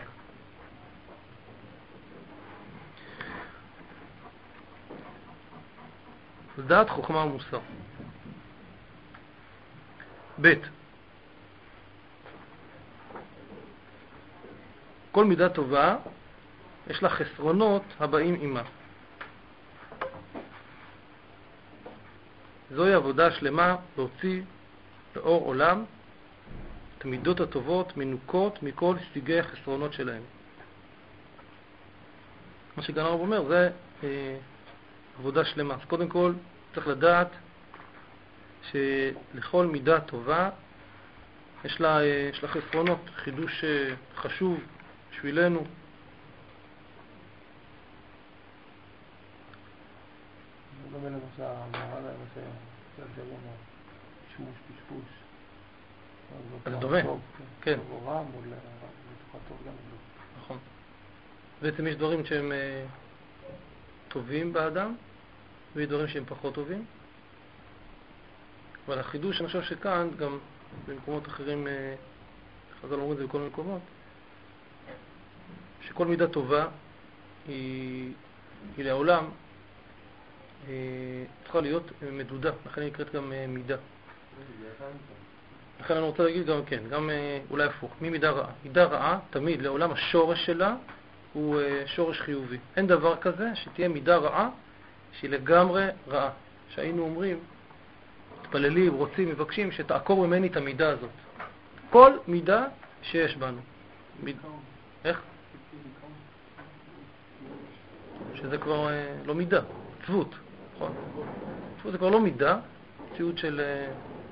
דעת, חוכמה ומוסר. ב' כל מידה טובה יש לה חסרונות הבאים עימה. זוהי עבודה שלמה להוציא לאור עולם את המידות הטובות מנוקות מכל סוגי החסרונות שלהם. מה שגן הרב אומר זה אה, עבודה שלמה. אז קודם כל צריך לדעת שלכל מידה טובה יש לה, יש לה חסרונות, חידוש חשוב בשבילנו. זה גם למשל, המהר"ל למשל, זה לא אומר, שימוש פשפוש. זה דומה, כן. או רם, או לתוכה טוב גם לא. נכון. בעצם יש דברים שהם טובים באדם, ויש דברים שהם פחות טובים. אבל החידוש, אני חושב שכאן, גם במקומות אחרים, חז"ל אומרים את זה בכל מקומות, שכל מידה טובה היא, היא לעולם צריכה להיות מדודה, לכן היא נקראת גם מידה. לכן אני רוצה להגיד גם כן, גם אולי הפוך, ממידה רעה. מידה רעה, תמיד לעולם השורש שלה הוא שורש חיובי. אין דבר כזה שתהיה מידה רעה שהיא לגמרי רעה. שהיינו אומרים, מתפללים, רוצים, מבקשים, שתעקור ממני את המידה הזאת. כל מידה שיש בנו. מיד... איך? שזה כבר אה, לא מידה, צוות. נכון? צוות זה כבר לא מידה, צוות של אה,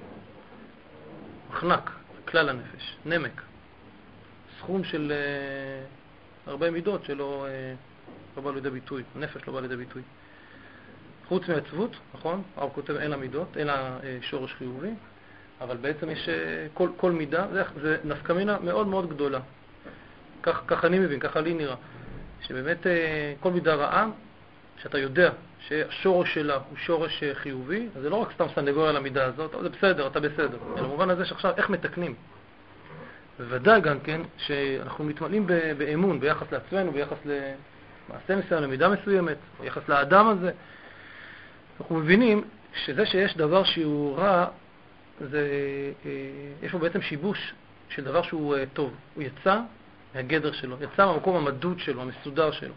מחנק, כלל הנפש, נמק. סכום של אה, הרבה מידות שלא אה, לא בא לידי ביטוי, הנפש לא בא לידי ביטוי. חוץ מהצוות, נכון? הרב כותב אין לה מידות, אין לה אה, שורש חיובי, אבל בעצם יש אה, כל, כל מידה, זה, זה נפקא מינה מאוד מאוד גדולה. כך, כך אני מבין, ככה לי נראה. שבאמת אה, כל מידה רעה, שאתה יודע שהשורש שלה הוא שורש אה, חיובי, אז זה לא רק סתם סנגוריה על המידה הזאת, אבל זה בסדר, אתה בסדר. אלא במובן הזה שעכשיו איך מתקנים. בוודאי גם כן שאנחנו מתמלאים באמון ביחס לעצמנו, ביחס למעשה מסוים, למידה מסוימת, ביחס לאדם הזה. אנחנו מבינים שזה שיש דבר שהוא רע, זה, יש פה בעצם שיבוש של דבר שהוא טוב. הוא יצא מהגדר שלו, יצא מהמקום המדוד שלו, המסודר שלו.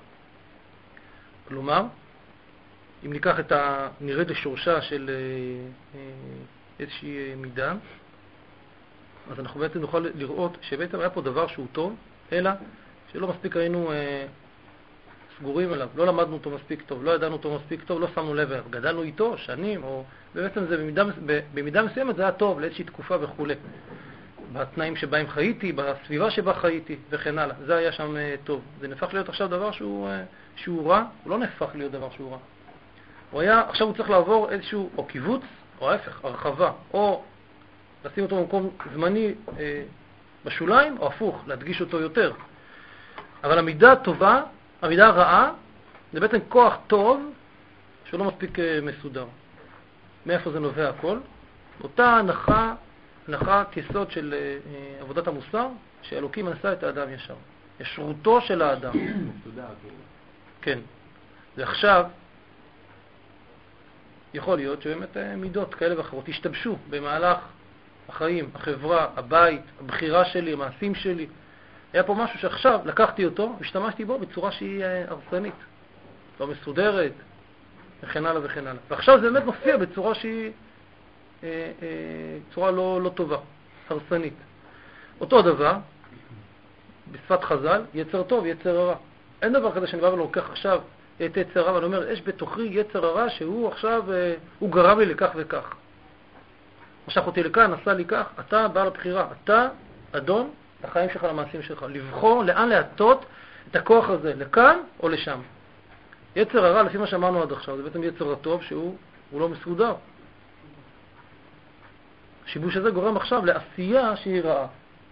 כלומר, אם ניקח את ה... נרד לשורשה של איזושהי מידה, אז אנחנו בעצם נוכל לראות שבעצם היה פה דבר שהוא טוב, אלא שלא מספיק היינו אה, סגורים עליו, לא למדנו אותו מספיק טוב, לא ידענו אותו מספיק טוב, לא שמנו לב, גדלנו איתו שנים, או בעצם זה במידה, במידה מסוימת זה היה טוב לאיזושהי תקופה וכו'. בתנאים שבהם חייתי, בסביבה שבה חייתי וכן הלאה. זה היה שם אה, טוב. זה נהפך להיות עכשיו דבר שהוא, אה, שהוא רע, הוא לא נהפך להיות דבר שהוא רע. הוא היה, עכשיו הוא צריך לעבור איזשהו או קיבוץ, או ההפך, הרחבה, או לשים אותו במקום זמני אה, בשוליים, או הפוך, להדגיש אותו יותר. אבל המידה טובה, המידה הרעה, זה בעצם כוח טוב שלא מספיק אה, מסודר. מאיפה זה נובע הכל? אותה הנחה, הנחת יסוד של אה, עבודת המוסר, שאלוקים עשה את האדם ישר. ישרותו של האדם. מסודר, כן. ועכשיו, יכול להיות שבאמת אה, מידות כאלה ואחרות השתבשו במהלך החיים, החברה, הבית, הבחירה שלי, המעשים שלי. היה פה משהו שעכשיו לקחתי אותו, השתמשתי בו בצורה שהיא הרסנית, לא מסודרת, וכן הלאה וכן הלאה. ועכשיו זה באמת מופיע בצורה שהיא אה, אה, צורה לא, לא טובה. הרסנית. אותו דבר, בשפת חז"ל, יצר טוב, יצר הרע. אין דבר כזה שאני בא ולוקח עכשיו את יצר הרע, ואני אומר, יש בתוכי יצר הרע שהוא עכשיו, הוא גרם לי לכך וכך. משך אותי לכאן, עשה לי כך, אתה בעל הבחירה, אתה אדון לחיים שלך, למעשים שלך. לבחור לאן להטות את הכוח הזה, לכאן או לשם. יצר הרע, לפי מה שאמרנו עד עכשיו, זה בעצם יצר הטוב שהוא לא מסודר. השיבוש הזה גורם עכשיו לעשייה שהיא רעה.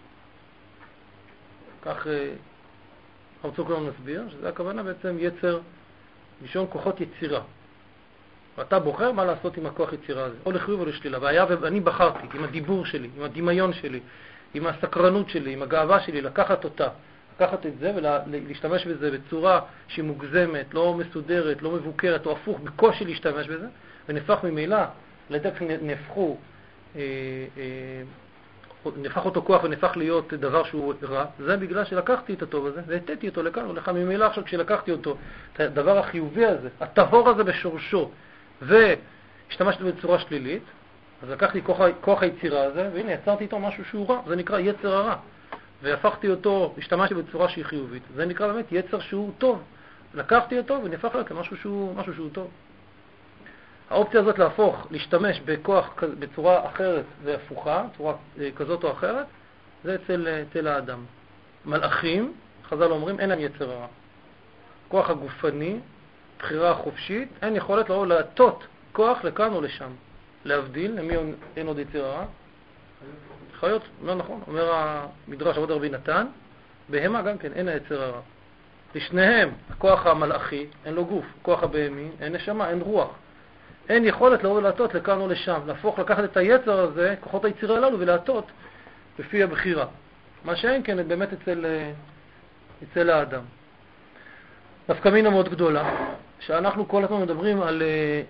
כך הרב צוקרמן מסביר, שזה הכוונה בעצם יצר, לישון כוחות יצירה. ואתה בוחר מה לעשות עם הכוח יצירה הזה, או לחיוב או לשלילה. והיה ואני בחרתי עם הדיבור שלי, עם הדמיון שלי, עם הסקרנות שלי, עם הגאווה שלי, לקחת אותה, לקחת את זה ולהשתמש בזה בצורה שהיא מוגזמת, לא מסודרת, לא מבוקרת, או הפוך, בקושי להשתמש בזה, ונפח ממילא, לדעת נפחו, אה, אה, נפח אותו כוח ונפח להיות דבר שהוא רע, זה בגלל שלקחתי את הטוב הזה, והתתי אותו לכאן ולכאן. ממילא עכשיו כשלקחתי אותו, את הדבר החיובי הזה, הטהור הזה בשורשו, והשתמשתי בצורה שלילית, אז לקחתי כוח, כוח היצירה הזה, והנה יצרתי איתו משהו שהוא רע, זה נקרא יצר הרע. והפכתי אותו, השתמשתי בצורה שהיא חיובית. זה נקרא באמת יצר שהוא טוב. לקחתי אותו ונפח לו כמשהו שהוא, משהו שהוא טוב. האופציה הזאת להפוך, להשתמש בכוח בצורה אחרת והפוכה, צורה כזאת או אחרת, זה אצל, אצל האדם. מלאכים, חז"ל אומרים, אין להם יצר הרע. כוח הגופני, בחירה החופשית, אין יכולת לא להטות כוח לכאן או לשם. להבדיל, למי אין עוד יצר הרע? חיות, לא נכון, אומר המדרש עבוד רבי נתן, בהמה גם כן אין היצר הרע. לשניהם, הכוח המלאכי, אין לו גוף, הכוח הבהמי, אין נשמה, אין רוח. אין יכולת לבוא ולהטות לכאן או לשם, להפוך, לקחת את היצר הזה, כוחות היצירה הללו, ולהטות לפי הבחירה. מה שאין כן, באמת אצל, אצל האדם. דווקא מינה מאוד גדולה, שאנחנו כל הזמן מדברים על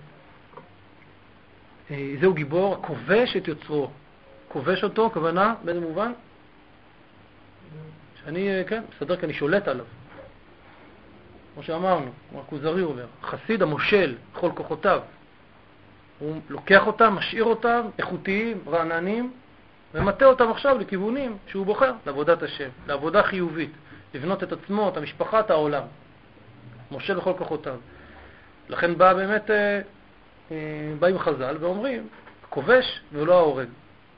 זהו גיבור, כובש את יוצרו. כובש אותו, כוונה, באיזה מובן? שאני, כן, מסדר כי אני שולט עליו. כמו שאמרנו, כמו הכוזרי אומר, חסיד המושל, כל כוחותיו. הוא לוקח אותם, משאיר אותם, איכותיים, רעננים, ומטה אותם עכשיו לכיוונים שהוא בוחר, לעבודת השם, לעבודה חיובית, לבנות את עצמו, את המשפחה, את העולם. מושל בכל כוחותיו. לכן בא באמת, אה, אה, באים חז"ל ואומרים, כובש ולא ההורג.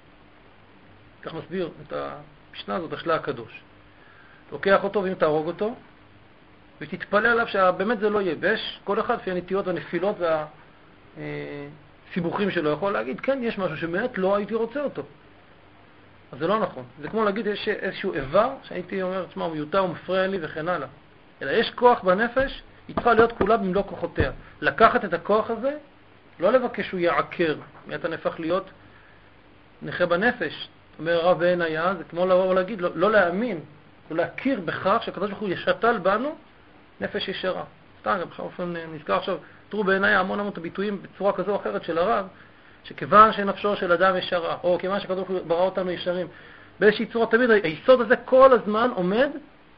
כך מסביר את המשנה הזאת, השלה הקדוש. לוקח אותו ואם תהרוג אותו, ותתפלא עליו שבאמת זה לא יהיה. ויש כל אחד לפי הנטיות והנפילות והסיבוכים שלו יכול להגיד, כן, יש משהו שבאמת לא הייתי רוצה אותו. אז זה לא נכון. זה כמו להגיד, יש איזשהו איבר שהייתי אומר, תשמע, הוא מיותר, הוא מפריע לי וכן הלאה. אלא יש כוח בנפש, היא צריכה להיות כולה במלוא כוחותיה. לקחת את הכוח הזה, לא לבקש שהוא יעקר. מיד אתה נפך להיות נכה בנפש. אומר הרב בעין היה, זה כמו לבוא ולהגיד, לא, לא להאמין, לא להכיר בכך שהקדוש ברוך הוא ישתל בנו נפש ישרה. סתם, גם באופן נזכר עכשיו, תראו בעיניי המון המון הביטויים בצורה כזו או אחרת של הרב, שכיוון שנפשו של אדם ישרה, או כיוון שהקדוש ברוך הוא ברא אותנו ישרים, באיזושהי צורה תמיד, היסוד הזה כל הזמן עומד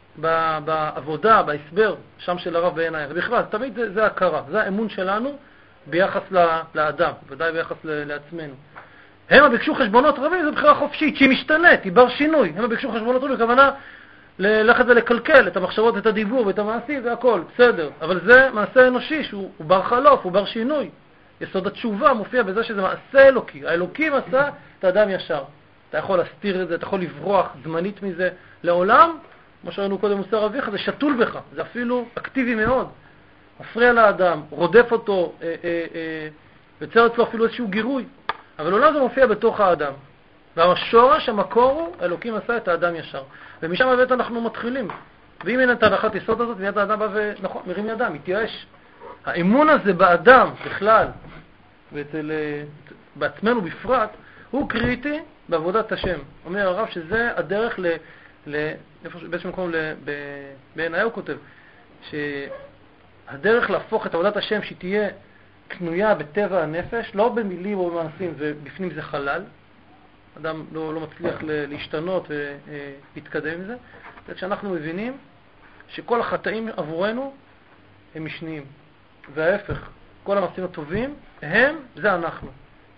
בעבודה, בהסבר, שם של הרב בעיניי. ובכלל, תמיד זה, זה הכרה, זה האמון שלנו ביחס לאדם, ודאי ביחס לעצמנו. הם ביקשו חשבונות רבים, זו בחירה חופשית, שהיא משתנית, היא בר שינוי. הם ביקשו חשבונות רבים, בכוונה ללכת ולקלקל את המחשבות, את הדיבור, ואת המעשים, והכל, בסדר. אבל זה מעשה אנושי, שהוא בר חלוף, הוא בר שינוי. יסוד התשובה מופיע בזה שזה מעשה אלוקי. האלוקים עשה את האדם ישר. אתה יכול להסתיר את זה, אתה יכול לברוח זמנית מזה. לעולם, כמו שראינו קודם מוסר אביך, זה שתול בך. זה אפילו אקטיבי מאוד. מפריע לאדם, רודף אותו, אה, אה, אה, יוצר אצלו אפילו איזשהו גירוי. אבל עולם זה מופיע בתוך האדם. והשורש, המקור הוא, אלוקים עשה את האדם ישר. ומשם באמת אנחנו מתחילים. ואם אין את ההנחת יסוד הזאת, מיד האדם בא ונכון, מרים ידם, מתייאש. האמון הזה באדם בכלל, ואצל, בעצמנו בפרט, הוא קריטי בעבודת השם. אומר הרב שזה הדרך ל... ל באיזשהו מקום, בעיניי הוא כותב, שהדרך להפוך את עבודת השם שהיא תהיה קנויה בטבע הנפש, לא במילים או במעשים, ובפנים זה חלל. אדם לא, לא מצליח להשתנות ולהתקדם עם זה. וכשאנחנו מבינים שכל החטאים עבורנו הם משניים. וההפך, כל המעשים הטובים הם, זה אנחנו.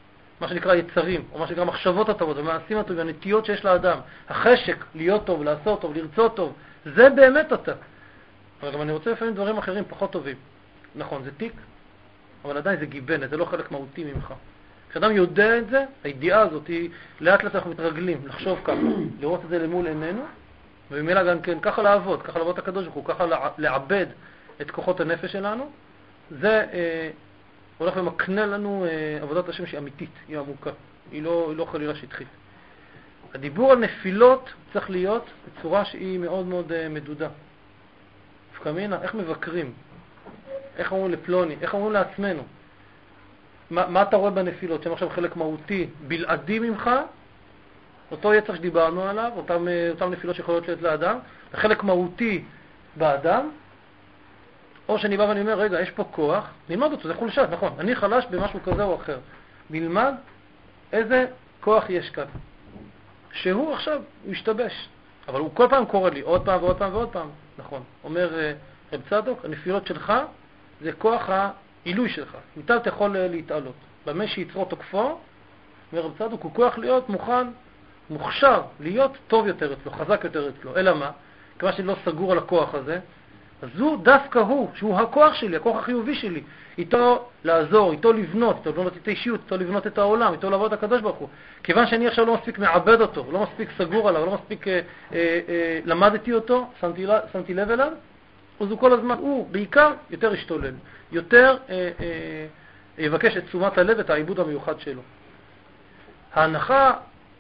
מה שנקרא יצרים, או מה שנקרא מחשבות הטובות, המעשים הטובים, הנטיות שיש לאדם, החשק להיות טוב, לעשות טוב, לרצות טוב, זה באמת אתה. אבל גם אני רוצה לפעמים דברים אחרים פחות טובים. נכון, זה תיק, אבל עדיין זה גיבנת, זה לא חלק מהותי ממך. כשאדם יודע את זה, הידיעה הזאת היא, לאט לאט אנחנו מתרגלים, לחשוב ככה, לראות את זה למול עינינו, ובמילה גם כן, ככה לעבוד, ככה לעבוד את הקדוש ברוך הוא, ככה לעבד את כוחות הנפש שלנו, זה אה, הולך ומקנה לנו אה, עבודת השם שהיא אמיתית, היא עמוקה, היא לא, היא לא חלילה שטחית. הדיבור על נפילות צריך להיות בצורה שהיא מאוד מאוד אה, מדודה. פקמינה, איך מבקרים? איך אומרים לפלוני? איך אומרים לעצמנו? מה, מה אתה רואה בנפילות? שהם עכשיו חלק מהותי, בלעדי ממך, אותו יצר שדיברנו עליו, אותם, אותם נפילות שיכולות להיות לאדם, חלק מהותי באדם, או שאני בא ואני אומר, רגע, יש פה כוח, נלמד אותו, זה חולשת, נכון, אני חלש במשהו כזה או אחר. נלמד איזה כוח יש כאן. שהוא עכשיו משתבש, אבל הוא כל פעם קורא לי, עוד פעם ועוד פעם ועוד פעם, נכון. אומר רב צדוק, הנפילות שלך זה כוח העילוי שלך. מתי אתה יכול להתעלות? במה שיצרו תוקפו, אומר רב צדוק, הוא כוח להיות מוכן, מוכשר, להיות טוב יותר אצלו, חזק יותר אצלו. אלא מה? כמה שאני לא סגור על הכוח הזה, אז הוא דווקא הוא, שהוא הכוח שלי, הכוח החיובי שלי, איתו לעזור, איתו לבנות, איתו לבנות את האישיות, איתו לבנות את העולם, איתו לעבוד את הקדוש ברוך הוא. כיוון שאני עכשיו לא מספיק מעבד אותו, לא מספיק סגור עליו, לא מספיק אה, אה, אה, למדתי אותו, שמתי, שמתי לב אליו, אז הוא כל הזמן, הוא בעיקר יותר ישתולל, יותר אה, אה, יבקש את תשומת הלב, את העיבוד המיוחד שלו. ההנחה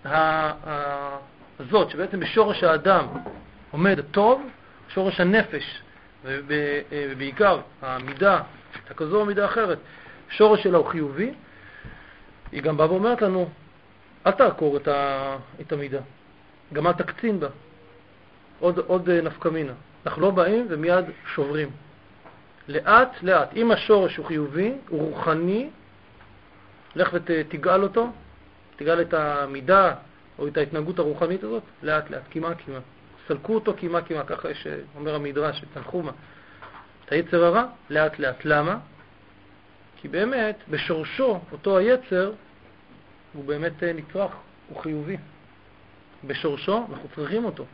הזאת, שבעצם בשורש האדם עומד הטוב, שורש הנפש, ובעיקר המידה, כזו או מידה אחרת, שורש שלה הוא חיובי, היא גם באה ואומרת לנו, אל תעקור את, ה, את המידה, גם אל תקצין בה. עוד, עוד נפקמינה. אנחנו לא באים ומיד שוברים. לאט לאט, אם השורש הוא חיובי, הוא רוחני, לך ותגאל אותו, תגאל את המידה או את ההתנהגות הרוחנית הזאת, לאט לאט, כמעט כמעט. סלקו אותו כמעט כמעט, ככה יש, אומר המדרש, תנחומה. את היצר הרע, לאט לאט. למה? כי באמת, בשורשו, אותו היצר, הוא באמת נצרך, הוא חיובי. בשורשו, אנחנו צריכים אותו.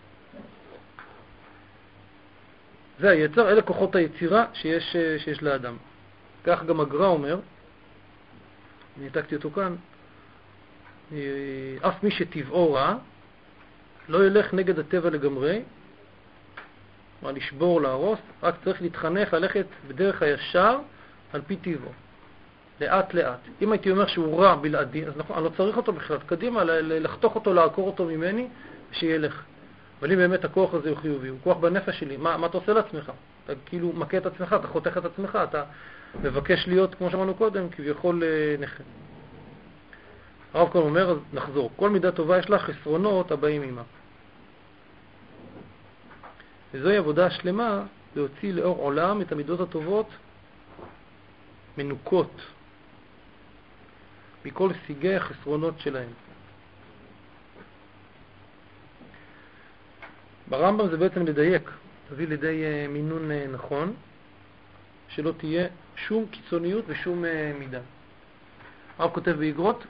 זה היצר, אלה כוחות היצירה שיש, שיש לאדם. כך גם הגר"א אומר, אני העתקתי אותו כאן, אף מי שטבעו רע, לא ילך נגד הטבע לגמרי, מה לשבור, להרוס, רק צריך להתחנך, ללכת בדרך הישר על פי טבעו, לאט לאט. אם הייתי אומר שהוא רע בלעדי, אז נכון, אני לא צריך אותו בכלל, קדימה, לחתוך אותו, לעקור אותו ממני, שילך. אבל אם באמת הכוח הזה הוא חיובי, הוא כוח בנפש שלי, מה, מה אתה עושה לעצמך? אתה כאילו מכה את עצמך, אתה חותך את עצמך, אתה מבקש להיות, כמו שאמרנו קודם, כביכול נכה. הרב כאן אומר, אז נחזור. כל מידה טובה יש לה חסרונות הבאים עימה. וזוהי עבודה השלמה להוציא לאור עולם את המידות הטובות מנוקות מכל סיגי החסרונות שלהם. ברמב"ם זה בעצם לדייק, תביא לידי מינון נכון, שלא תהיה שום קיצוניות ושום מידה. הרב כותב באגרות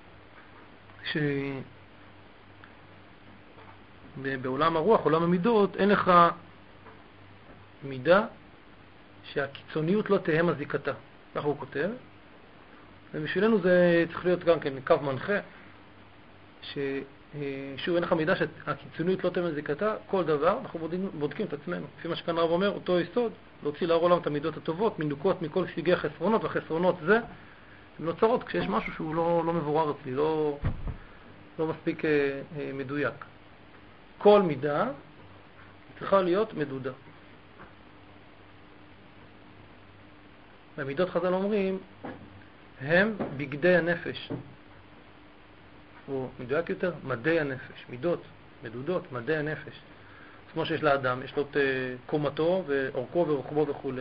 שבעולם הרוח, עולם המידות, אין לך מידה שהקיצוניות לא תהיה מזיקתה. כך הוא כותב. ובשבילנו זה צריך להיות גם כן קו מנחה, ששוב אין לך מידה שהקיצוניות לא תהיה מזיקתה, כל דבר אנחנו בודקים, בודקים את עצמנו. לפי מה שכאן הרב אומר, אותו יסוד, להוציא לאור עולם את המידות הטובות, מנוקות מכל סוגי החסרונות, והחסרונות זה הן נוצרות כשיש משהו שהוא לא, לא מבורר אצלי, לא, לא מספיק אה, אה, מדויק. כל מידה צריכה להיות מדודה. והמידות חז"ל אומרים, הם בגדי הנפש. או מדויק יותר, מדי הנפש. מידות, מדודות, מדי הנפש. כמו שיש לאדם, יש לו את קומתו ואורכו ורוחבו וכו'.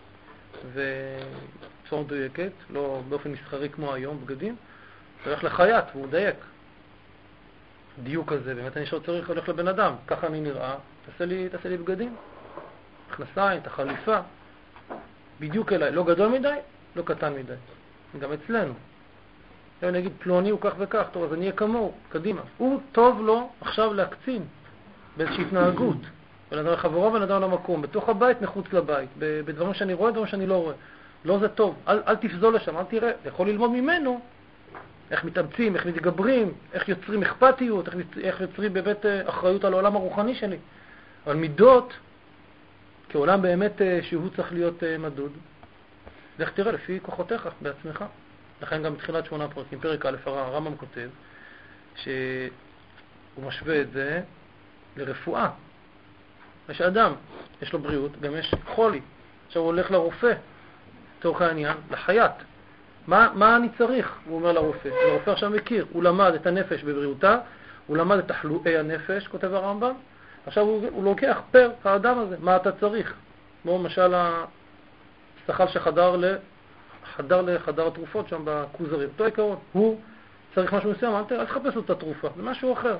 ובצורה מדויקת, לא באופן מסחרי כמו היום, בגדים, זה הולך לחייט והוא דייק. דיוק הזה, באמת אני שואל צריך הולך לבן אדם, ככה אני נראה, תעשה לי, תעשה לי בגדים. הכנסיים, את החליפה, בדיוק אליי, לא גדול מדי, לא קטן מדי. גם אצלנו. אני אגיד, פלוני הוא כך וכך, טוב, אז אני אהיה כמוהו, קדימה. הוא טוב לו עכשיו להקצין באיזושהי התנהגות, ולדבר חברו ולדבר למקום, בתוך הבית, מחוץ לבית, בדברים שאני רואה, דברים שאני לא רואה. לא זה טוב, אל, אל תפזול לשם, אל תראה, יכול ללמוד ממנו איך מתאמצים, איך מתגברים, איך יוצרים אכפתיות, איך, איך יוצרים באמת אחריות על העולם הרוחני שלי. אבל מידות, כעולם באמת שהוא צריך להיות מדוד, לך תראה לפי כוחותיך בעצמך. לכן גם בתחילת שמונה פרקים, פרק א', הרמב"ם כותב שהוא משווה את זה לרפואה. יש אדם, יש לו בריאות, גם יש חולי. עכשיו הוא הולך לרופא, תוך העניין, לחייט. מה, מה אני צריך? הוא אומר לרופא. הרופא עכשיו מכיר, הוא למד את הנפש בבריאותה, הוא למד את תחלואי הנפש, כותב הרמב"ם. עכשיו הוא, הוא לוקח פר האדם הזה, מה אתה צריך? כמו למשל השחל שחדר ל... חדר לחדר התרופות שם בכוזרים. אותו עיקרון, הוא צריך משהו מסוים, אל תחפש לו את התרופה, זה משהו אחר.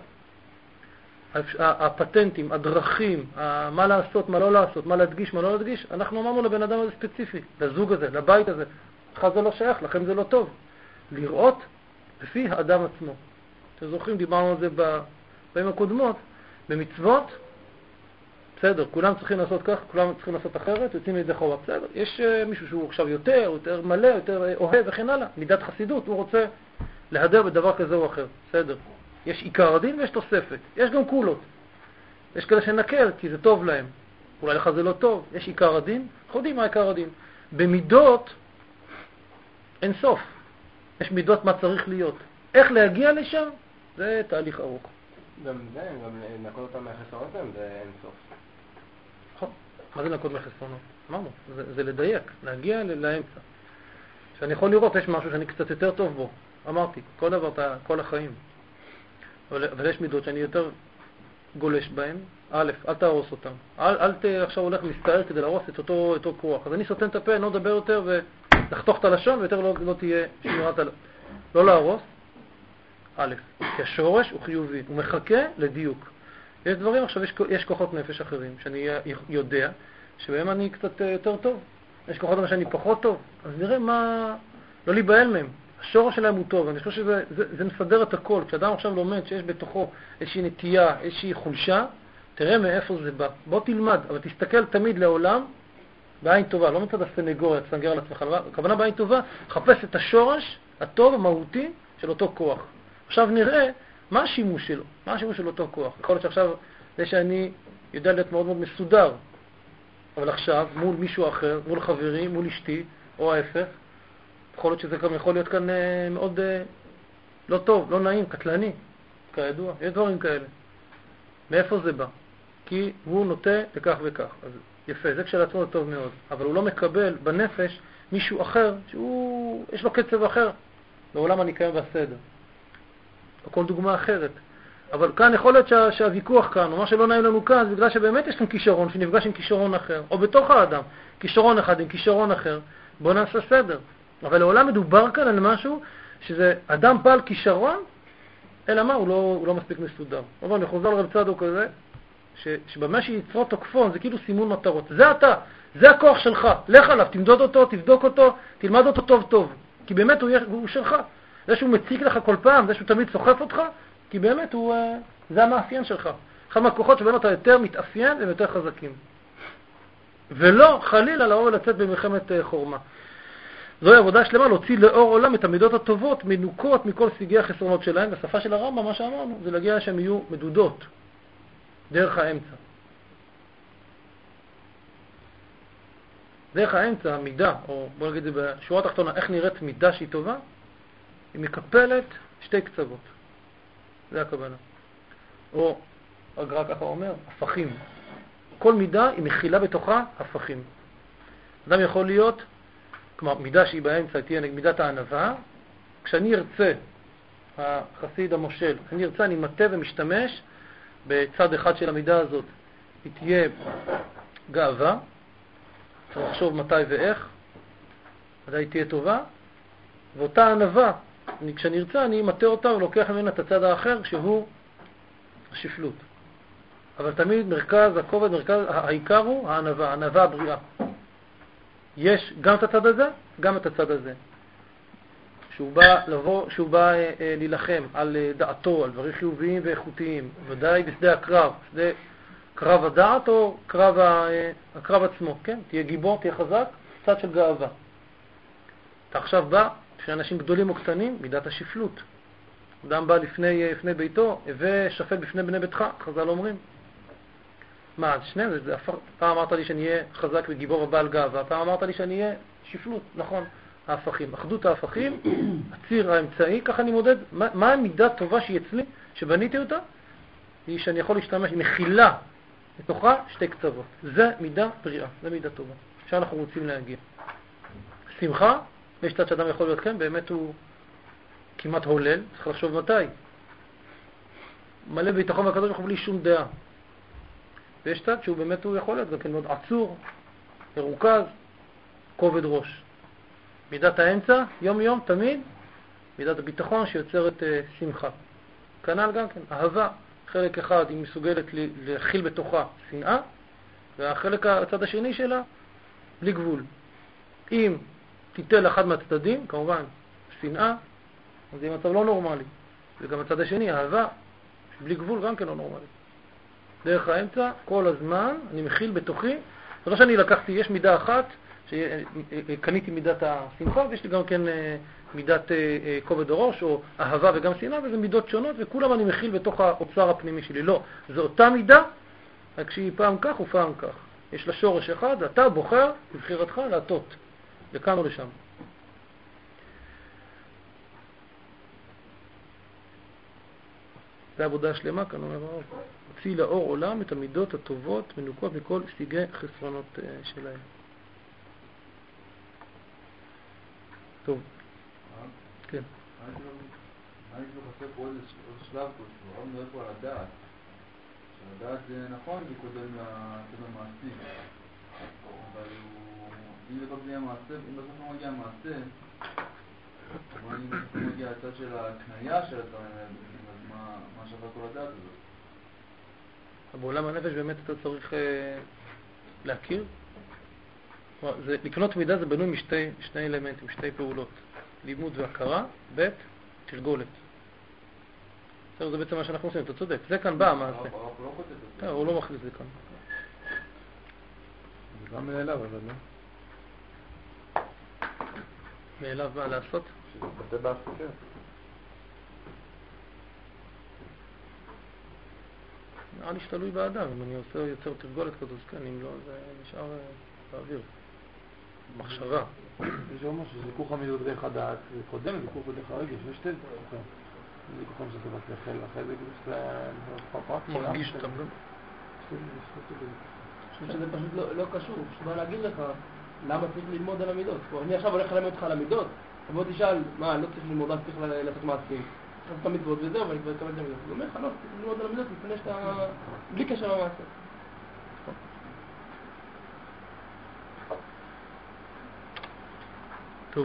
הפטנטים, הדרכים, מה לעשות, מה לא לעשות, מה להדגיש, מה לא להדגיש, אנחנו אמרנו לבן אדם הזה ספציפי, לזוג הזה, לבית הזה. לך זה לא שייך, לכם זה לא טוב. לראות לפי האדם עצמו. אתם זוכרים, דיברנו על זה בפעמים הקודמות, במצוות, בסדר, כולם צריכים לעשות כך, כולם צריכים לעשות אחרת, יוצאים לידי חובה, בסדר. יש uh, מישהו שהוא עכשיו יותר, יותר מלא, יותר אוהב וכן הלאה. מידת חסידות, הוא רוצה להדר בדבר כזה או אחר, בסדר. יש עיקר הדין ויש תוספת. יש גם קולות. יש כאלה שנקל, כי זה טוב להם. אולי לך זה לא טוב. יש עיקר הדין, אנחנו יודעים מה עיקר הדין. במידות אין סוף. יש מידות מה צריך להיות. איך להגיע לשם? זה תהליך ארוך. גם זה, גם לנקוד אותם מהחסרונות הם, זה אין סוף. נכון. מה זה לנקוד מהחסרונות? אמרנו, זה, זה לדייק, להגיע לאמצע. שאני יכול לראות, יש משהו שאני קצת יותר טוב בו. אמרתי, כל דבר, כל החיים. אבל, אבל יש מידות שאני יותר גולש בהן. א', אל תהרוס אותם. אל, אל ת, עכשיו הולך מסתער כדי להרוס את אותו, אותו כוח. אז אני סותם את הפה, אני לא מדבר יותר ולחתוך את הלשון, ויותר לא, לא תהיה שמירת הלשון. לא להרוס. א', כי השורש הוא חיובי, הוא מחכה לדיוק. יש דברים, עכשיו יש, יש כוחות נפש אחרים, שאני יודע שבהם אני קצת יותר טוב. יש כוחות נפש שאני פחות טוב. אז נראה מה, לא להיבהל מהם. השורש שלהם הוא טוב, אני חושב שזה זה, זה מסדר את הכל. כשאדם עכשיו לומד שיש בתוכו איזושהי נטייה, איזושהי חולשה, תראה מאיפה זה בא. בוא תלמד, אבל תסתכל תמיד לעולם בעין טובה, לא מצד הסנגוריה, תסנגר על עצמך. הכוונה בעין טובה, חפש את השורש הטוב, המהותי של אותו כוח. עכשיו נראה מה השימוש שלו, מה השימוש של אותו כוח. יכול להיות שעכשיו זה שאני יודע להיות מאוד מאוד מסודר, אבל עכשיו מול מישהו אחר, מול חברי, מול אשתי, או ההפך, יכול להיות שזה גם יכול להיות כאן מאוד לא טוב, לא נעים, קטלני, כידוע, יש דברים כאלה. מאיפה זה בא? כי הוא נוטה לכך וכך. אז יפה, זה כשלעצמו טוב מאוד, אבל הוא לא מקבל בנפש מישהו אחר, שהוא, יש לו קצב אחר, בעולם הניקיון והסדר. או כל דוגמה אחרת. אבל כאן יכול להיות שה, שהוויכוח כאן, או מה שלא נעים לנו כאן, זה בגלל שבאמת יש כאן כישרון, שנפגש עם כישרון אחר, או בתוך האדם, כישרון אחד עם כישרון אחר, בוא נעשה סדר. אבל לעולם מדובר כאן על משהו, שזה אדם בעל כישרון, אלא מה, הוא לא, הוא לא מספיק מסודר. אבל אני חוזר לרב צדוק כזה, ש, שבמה שיצרות תוקפון, זה כאילו סימון מטרות. זה אתה, זה הכוח שלך, לך עליו, תמדוד אותו, תבדוק אותו, תלמד אותו טוב טוב. כי באמת הוא, הוא שלך. זה שהוא מציק לך כל פעם, זה שהוא תמיד סוחף אותך, כי באמת הוא, זה המאפיין שלך. אחד מהכוחות שבהם אתה יותר מתאפיין והם יותר חזקים. ולא חלילה לאור ולצאת במלחמת חורמה. זוהי עבודה שלמה להוציא לאור עולם את המידות הטובות, מנוקות מכל סוגי החסרונות שלהם. בשפה של הרמב"ם, מה שאמרנו, זה להגיע שהם יהיו מדודות, דרך האמצע. דרך האמצע, המידה, או בוא נגיד את זה בשורה התחתונה, איך נראית מידה שהיא טובה? היא מקפלת שתי קצוות. זה הכוונה. או, הגר"א ככה אומר, הפכים. כל מידה היא מכילה בתוכה הפכים. אדם יכול להיות, כלומר, מידה שהיא באמצע תהיה מידת הענווה. כשאני ארצה, החסיד המושל, אני ארצה, אני מטה ומשתמש בצד אחד של המידה הזאת. היא תהיה גאווה, צריך לחשוב מתי ואיך, אז היא תהיה טובה, ואותה ענווה, אני, כשאני ארצה, אני מטה אותה ולוקח ממנה את הצד האחר, שהוא השפלות. אבל תמיד מרכז, הכובד, מרכז, העיקר הוא הענווה, הענווה הבריאה. יש גם את הצד הזה, גם את הצד הזה. שהוא בא לבוא, שהוא בא אה, אה, להילחם על אה, דעתו, על דברים חיוביים ואיכותיים, ודאי בשדה הקרב, שדה קרב הדעת או קרב ה, אה, הקרב עצמו, כן? תהיה גיבור, תהיה חזק, צד של גאווה. אתה עכשיו בא, כשאנשים גדולים או קטנים, מידת השפלות. אדם בא לפני, אה, לפני ביתו, ושפל בפני בני ביתך, חז"ל אומרים. מה, אז שניהם, זה, זה הפר... פעם אמרת לי שאני אהיה חזק וגיבור ובעל גאווה, פעם אמרת לי שאני אהיה שפלות, נכון, ההפכים, אחדות ההפכים, הציר האמצעי, ככה אני מודד, מה, מה המידה טובה שהיא אצלי, שבניתי אותה, היא שאני יכול להשתמש, היא מכילה לתוכה שתי קצוות, זה מידה בריאה, זה מידה טובה, שאנחנו רוצים להגיע. שמחה, יש צד שאדם יכול להיות כן, באמת הוא כמעט הולל, צריך לחשוב מתי, מלא ביטחון והקדוש ברוך הוא בלי שום דעה. ויש צד שהוא באמת הוא יכול להיות, זה כן מאוד עצור, מרוכז, כובד ראש. מידת האמצע, יום יום, תמיד, מידת הביטחון שיוצרת uh, שמחה. כנ"ל גם כן, אהבה, חלק אחד היא מסוגלת להכיל בתוכה שנאה, והחלק הצד השני שלה, בלי גבול. אם תיתן לאחד מהצדדים, כמובן, שנאה, אז זה מצב לא נורמלי. וגם הצד השני, אהבה, בלי גבול גם כן לא נורמלי. דרך האמצע, כל הזמן, אני מכיל בתוכי, זה לא שאני לקחתי, יש מידה אחת, שקניתי מידת השמחה, ויש לי גם כן מידת כובד הראש, או אהבה וגם שנאה, וזה מידות שונות, וכולם אני מכיל בתוך האוצר הפנימי שלי. לא, זו אותה מידה, רק שהיא פעם כך ופעם כך. יש לה שורש אחד, ואתה בוחר, בבחירתך, להטות, לכאן או לשם. זה עבודה שלמה, כאן אומר הרב. הוציא לאור עולם את המידות הטובות, מנוקות מכל סוגי חסרונות שלהם. טוב. כן. אני כבר חסר פה עוד שלב כלשהו, הרב מדבר פה על הדעת. שהדעת זה נכון, זה קודם למעשים. אבל אם בסוף זה יהיה מעשה, אם בסוף לא מגיע מעשה, אבל אם בסוף לא מגיע הצד של הקנייה של הדברים האלה, אז מה שווה כל הדעת הזאת? בעולם הנפש באמת אתה צריך להכיר. זה, לקנות מידה זה בנוי משתי שני אלמנטים, שתי פעולות. לימוד והכרה, ב' תרגולת. זה בעצם מה שאנחנו עושים, אתה צודק. זה כאן בא המעשה. הוא לא מכניס זה כאן. זה גם מאליו, אבל לא? מאליו מה לעשות? שזה בעסקה. נראה לי שתלוי באדם, אם אני עושה יוצר תרגולת כזאת, כן, אם לא, זה נשאר באוויר. מחשבה. יש אומר שזיכוך המידות דרך הדעת, זה קודם לזיכוך בדרך הרגש, יש שתי זיכוכים. זיכוכים שזה בשכל, אחרי זה כאילו שזה פרקטי. מרגיש אותם גם. אני חושב שזה פשוט לא קשור, פשוט בא להגיד לך למה צריך ללמוד על המידות. אני עכשיו הולך ללמד אותך על המידות, תבוא תשאל, מה, לא צריך ללמוד, אז צריך לעשות מעשים. צריך את המצוות וזהו, ואני כבר אקבל את המידות. הוא אומר לך, לא, צריך ללמוד על המידות לפני שאתה... בלי קשר למעשה. טוב.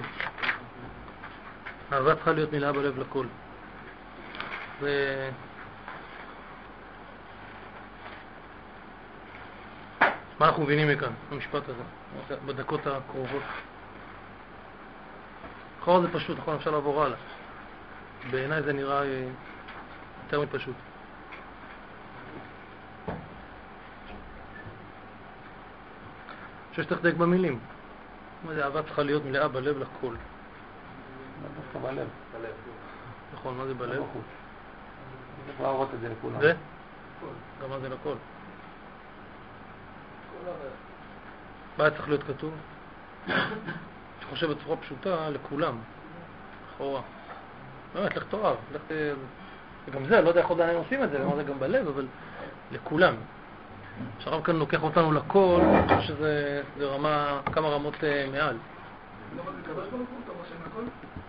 אהבה צריכה להיות מלאה בלב לכל. זה... מה אנחנו מבינים מכאן, המשפט הזה, בדקות הקרובות? אחר זה פשוט, נכון, אפשר לעבור הלאה. בעיניי זה נראה יותר מפשוט. שיש תחדק במילים. אהבה צריכה להיות מלאה בלב לכל. מה דווקא בלב? נכון, מה זה בלב? צריך להראות את זה לכולם. זה? גם מה זה לכל? מה צריך להיות כתוב? אני חושב בצורה פשוטה לכולם. לכאורה. באמת, לך תאהב. וגם זה, לא יודע איך עוד עדיין עושים את זה, ומה זה גם בלב, אבל לכולם. שהרב כאן לוקח אותנו לכל, אני חושב שזה רמה, כמה רמות מעל. לא מה זה קדוש ברוך הוא, אתה אומר שם הכל?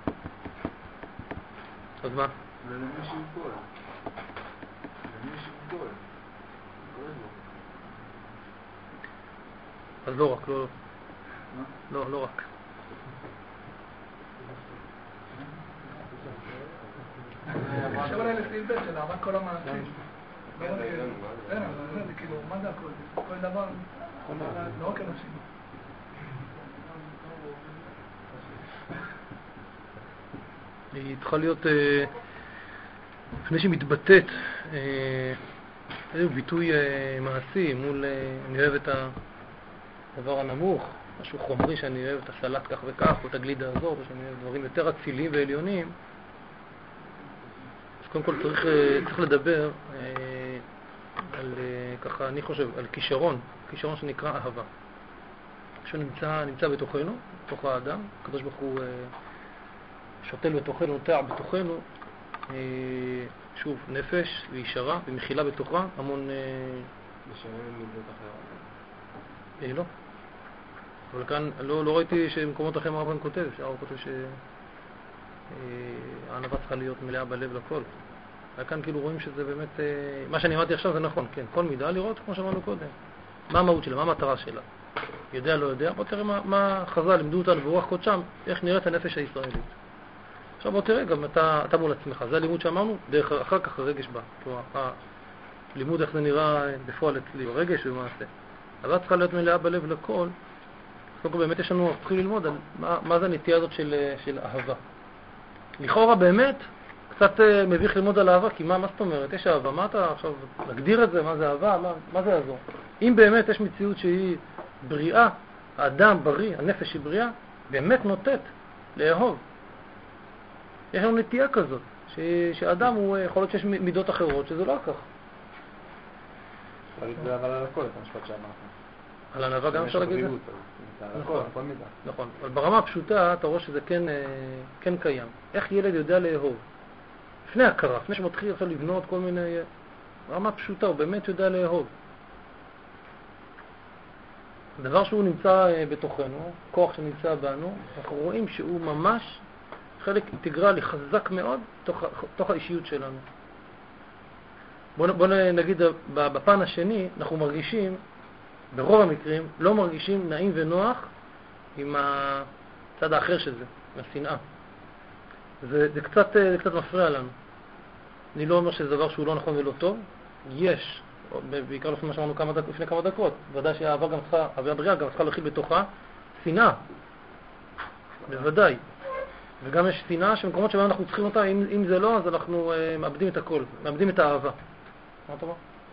אז מה? זה למי שיפול. למי שיפול. אז לא רק, לא... לא, לא רק. עכשיו עליי לסעיף ב' של אהבת כל המעשים. זה כאילו, מה זה הכל? כל דבר, לא רק אנשים. היא צריכה להיות, אה, לפני שהיא מתבטאת, אה, איזה ביטוי אה, מעשי מול, אה, אני אוהב את הדבר הנמוך, משהו חומרי שאני אוהב את הסלט כך וכך, או את הגלידה הזאת, או שאני אוהב דברים יותר אציליים ועליונים. אז קודם כל צריך, אה, צריך לדבר אה, על, אה, ככה אני חושב, על כישרון, כישרון שנקרא אהבה. שנמצא נמצא בתוכנו, בתוך האדם, הקדוש ברוך הוא אה, שותל בתוכנו, נוטע בתוכנו, אה, שוב, נפש וישרה ומכילה בתוכה, המון... בשונה ממידות אחרות. אה, לא. אבל כאן לא, לא ראיתי שמקומות אחרים הרבן כותב, שהרב כותב שהענווה צריכה להיות מלאה בלב לכל. וכאן כאילו רואים שזה באמת, אה, מה שאני אמרתי עכשיו זה נכון, כן, כל מידה לראות כמו שאמרנו קודם. מה המהות שלה, מה המטרה שלה. יודע, לא יודע, בוא תראה מה, מה חז"ל לימדו אותנו ברוח קודשם, איך נראית הנפש הישראלית. עכשיו בוא תראה, גם אתה, אתה מול עצמך, זה הלימוד שאמרנו, דרך אחר כך הרגש בא. כלומר, הלימוד איך זה נראה בפועל אצלי, הרגש ומעשה. אבל צריכה להיות מלאה בלב לכל. קודם כל באמת יש לנו, צריכים ללמוד על מה, מה זה הנטייה הזאת של, של אהבה. לכאורה באמת, קצת מביך ללמוד על אהבה, כי מה, מה זאת אומרת? יש אהבה, מה אתה עכשיו נגדיר את זה, מה זה אהבה, מה, מה זה יעזור? אם באמת יש מציאות שהיא בריאה, האדם בריא, הנפש היא בריאה, באמת נוטט לאהוב. יש לנו נטייה כזאת, ש... שהאדם הוא, יכול להיות שיש מידות אחרות, שזה לא כך. זה אבל על הכל, את המשפט שאמרת. על הענווה גם אפשר להגיד את זה? נכון, כל מידה. נכון, אבל ברמה הפשוטה אתה רואה שזה כן, כן קיים. איך ילד יודע לאהוב? לפני הכרה, לפני שמתחיל עכשיו לבנות כל מיני... ברמה פשוטה, הוא באמת יודע לאהוב. דבר שהוא נמצא בתוכנו, כוח שנמצא בנו, אנחנו רואים שהוא ממש חלק אינטגרלי חזק מאוד תוך, תוך האישיות שלנו. בוא, בוא נגיד, בפן השני אנחנו מרגישים, ברוב המקרים, לא מרגישים נעים ונוח עם הצד האחר של זה, עם השנאה. זה, זה, קצת, זה קצת מפריע לנו. אני לא אומר שזה דבר שהוא לא נכון ולא טוב. יש, בעיקר לפני מה שאמרנו כמה דק, לפני כמה דקות, ודאי שהאהבה גם צריכה, האהבה הבריאה גם צריכה להכיל בתוכה שנאה. בוודאי. וגם יש שנאה שמקומות שבהם אנחנו צריכים אותה, אם, אם זה לא, אז אנחנו uh, מאבדים את הכל, מאבדים את האהבה. מה אתה אומר?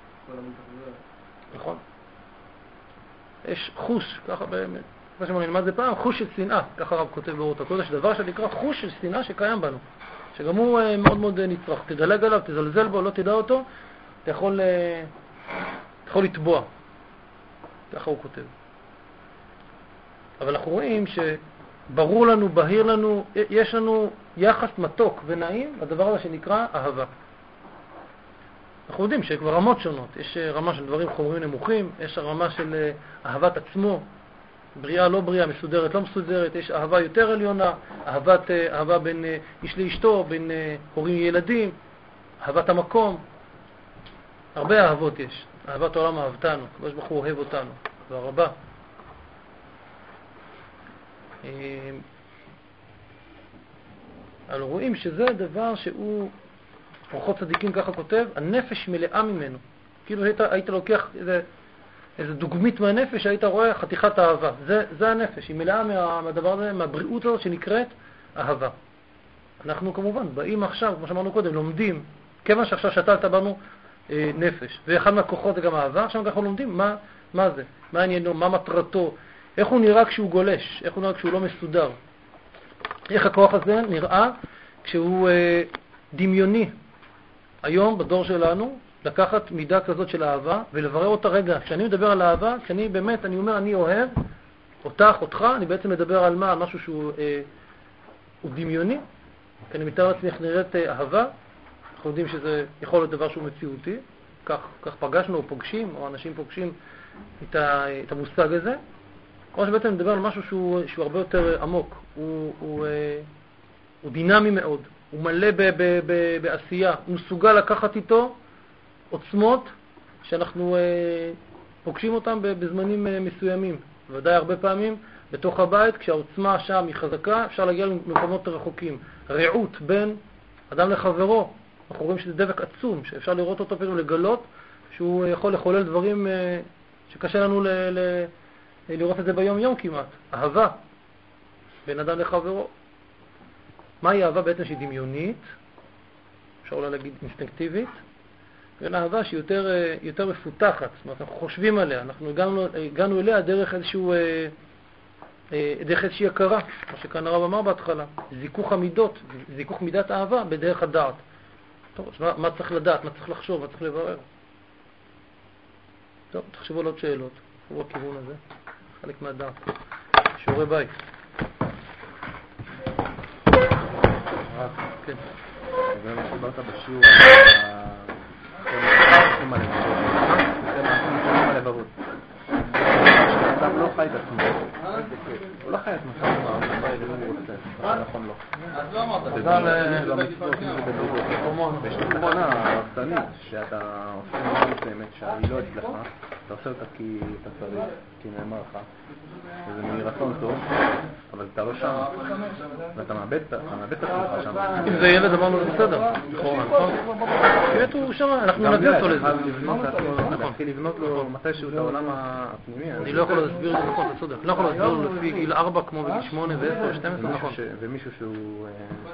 נכון. יש חוש, ככה באמת, מה שאמרנו, נלמד זה פעם, חוש של שנאה, ככה הרב כותב באורות הקודש, דבר שנקרא חוש של שנאה שקיים בנו, שגם הוא uh, מאוד מאוד נצרך. תדלג עליו, תזלזל בו, לא תדע אותו, אתה יכול, uh, אתה יכול לטבוע. ככה הוא כותב. אבל אנחנו רואים ש... ברור לנו, בהיר לנו, יש לנו יחס מתוק ונעים לדבר הזה שנקרא אהבה. אנחנו יודעים שכבר רמות שונות, יש רמה של דברים חומריים נמוכים, יש רמה של אהבת עצמו, בריאה לא בריאה, מסודרת לא מסודרת, יש אהבה יותר עליונה, אהבת, אהבה בין איש לאשתו, בין הורים ילדים, אהבת המקום, הרבה אהבות יש, אהבת העולם אהבתנו, הקדוש ברוך הוא אוהב אותנו, זו הרבה. אבל רואים שזה דבר שהוא, אורחות צדיקים ככה כותב, הנפש מלאה ממנו. כאילו היית, היית לוקח איזה, איזה דוגמית מהנפש, היית רואה חתיכת אהבה. זה, זה הנפש, היא מלאה מה, מהדבר הזה, מהבריאות הזאת שנקראת אהבה. אנחנו כמובן באים עכשיו, כמו שאמרנו קודם, לומדים, כיוון שעכשיו שתלת בנו אה, נפש, ואחד מהכוחות זה גם אהבה, עכשיו אנחנו לומדים מה, מה זה, מה עניינו, מה מטרתו, איך הוא נראה כשהוא גולש, איך הוא נראה כשהוא לא מסודר. איך הכוח הזה נראה כשהוא אה, דמיוני. היום, בדור שלנו, לקחת מידה כזאת של אהבה ולברר אותה רגע. כשאני מדבר על אהבה, כשאני באמת, אני אומר, אני אוהב אותך, אותך, אני בעצם מדבר על מה? על משהו שהוא אה, הוא דמיוני. כי אני מתאר לעצמי איך נראית אה, אהבה. אנחנו יודעים שזה יכול להיות דבר שהוא מציאותי. כך, כך פגשנו או פוגשים, או אנשים פוגשים את, ה, את המושג הזה. או שבעצם מדבר על משהו שהוא, שהוא הרבה יותר עמוק, הוא, הוא, הוא דינמי מאוד, הוא מלא ב, ב, ב, בעשייה, הוא מסוגל לקחת איתו עוצמות שאנחנו פוגשים אותם בזמנים מסוימים. ודאי הרבה פעמים בתוך הבית, כשהעוצמה שם היא חזקה, אפשר להגיע למקומות רחוקים. רעות בין אדם לחברו, אנחנו רואים שזה דבק עצום, שאפשר לראות אותו פתאום לגלות, שהוא יכול לחולל דברים שקשה לנו ל... ל לראות את זה ביום יום כמעט. אהבה בין אדם לחברו. מהי אהבה בעצם שהיא דמיונית, אפשר אולי להגיד אינסטינקטיבית, ולאהבה שהיא יותר, יותר מפותחת, זאת אומרת, אנחנו חושבים עליה, אנחנו הגענו, הגענו אליה דרך איזשהו, דרך איזושהי הכרה, כמו שכאן הרב אמר בהתחלה, זיכוך המידות, זיכוך מידת אהבה בדרך הדעת. טוב, אז מה, מה צריך לדעת, מה צריך לחשוב, מה צריך לברר? טוב, תחשבו על עוד שאלות, תחשבו בכיוון הזה, חלק מהדעת. שיעורי בית. כן. זה מה שדיברת בשיעור, זה מעשים הלבבות. שאתה לא חי את עצמו. הוא לא חי את עצמו. הוא רוצה. נכון לא. אז לא אמרת. זה במצוות, זה בדוגות. ויש לך תכונה הרפתנית שאתה עושה מאוד מסוימת, שהיא לא אצלך. אתה עושה אותה כי אתה צריך, כי נאמר לך. וזה מרצון טוב, אבל אתה לא שם. ואתה מאבד את עצמך שם. אם זה ילד אמרנו זה בסדר. נכון. באמת הוא שם, אנחנו נביא אותו לזה. להתחיל לבנות לו מתישהו את העולם הפנימי. אני לא יכול להסביר את זה, נכון, אתה צודק. לא יכול להסביר לו לפי גיל ארבע כמו בגיל שמונה ועשר, שתים עשרה, נכון. ומישהו שהוא...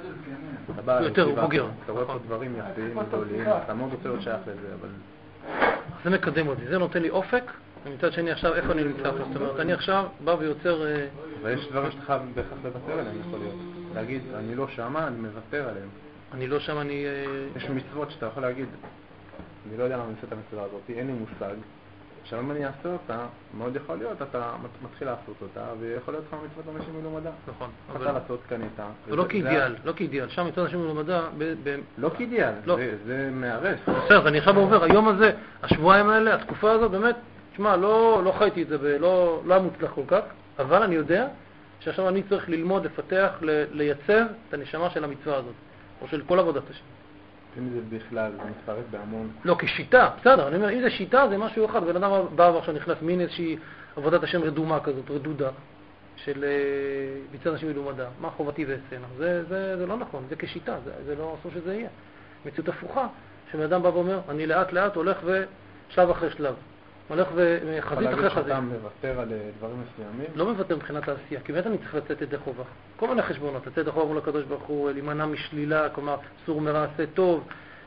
יותר בוגר. אתה רואה פה דברים יפים, גדולים, אתה מאוד רוצה להיות שייך לזה, אבל... זה מקדם אותי, זה נותן לי אופק, ומצד שני עכשיו איפה אני נמצא עכשיו, זאת אומרת, אני עכשיו בא ויוצר... ויש דברים שאתה חייב בהכרח לוותר עליהם, יכול להיות. להגיד, אני לא שמה, אני מוותר עליהם. אני לא שם, אני... יש מצוות שאתה יכול להגיד, אני לא יודע מה אני עושה את המצווה הזאת, אין לי מושג. עכשיו אם אני אעשה אותה, מאוד יכול להיות, אתה מתחיל לעשות אותה, ויכול להיות לך מצוות אנשים מלומדה. נכון. אתה לעשות כאן איתה. ולא כאידיאל, לא כאידיאל. שם מצוות אנשים מלומדה... לא כאידיאל, זה מערס. בסדר, אני עכשיו עובר, היום הזה, השבועיים האלה, התקופה הזאת, באמת, תשמע, לא חייתי את זה, לא היה מוצלח כל כך, אבל אני יודע שעכשיו אני צריך ללמוד, לפתח, לייצר את הנשמה של המצווה הזאת, או של כל עבודת השם. אם זה בכלל, זה מתפרק בהמון. לא, כשיטה, בסדר, אני אומר, אם זה שיטה זה משהו אחד, בן אדם בא ועכשיו נכנס מין איזושהי עבודת השם רדומה כזאת, רדודה, של ביצוע אנשים מלומדה, מה חובתי ועשינה, זה, זה, זה לא נכון, זה כשיטה, זה, זה לא אסור שזה יהיה. מציאות הפוכה, שבן אדם בא ואומר, אני לאט לאט הולך ושלב אחרי שלב, הולך וחזית אחרי חזית. אתה מוותר על דברים מסוימים? לא מוותר מבחינת העשייה, כי באמת אני צריך לצאת ידי חובה. כל מיני חשבונות, לצאת ידי חובה מול הקדוש ברוך הוא, להימנע משלילה, כלומר, סור מרע עשה טוב.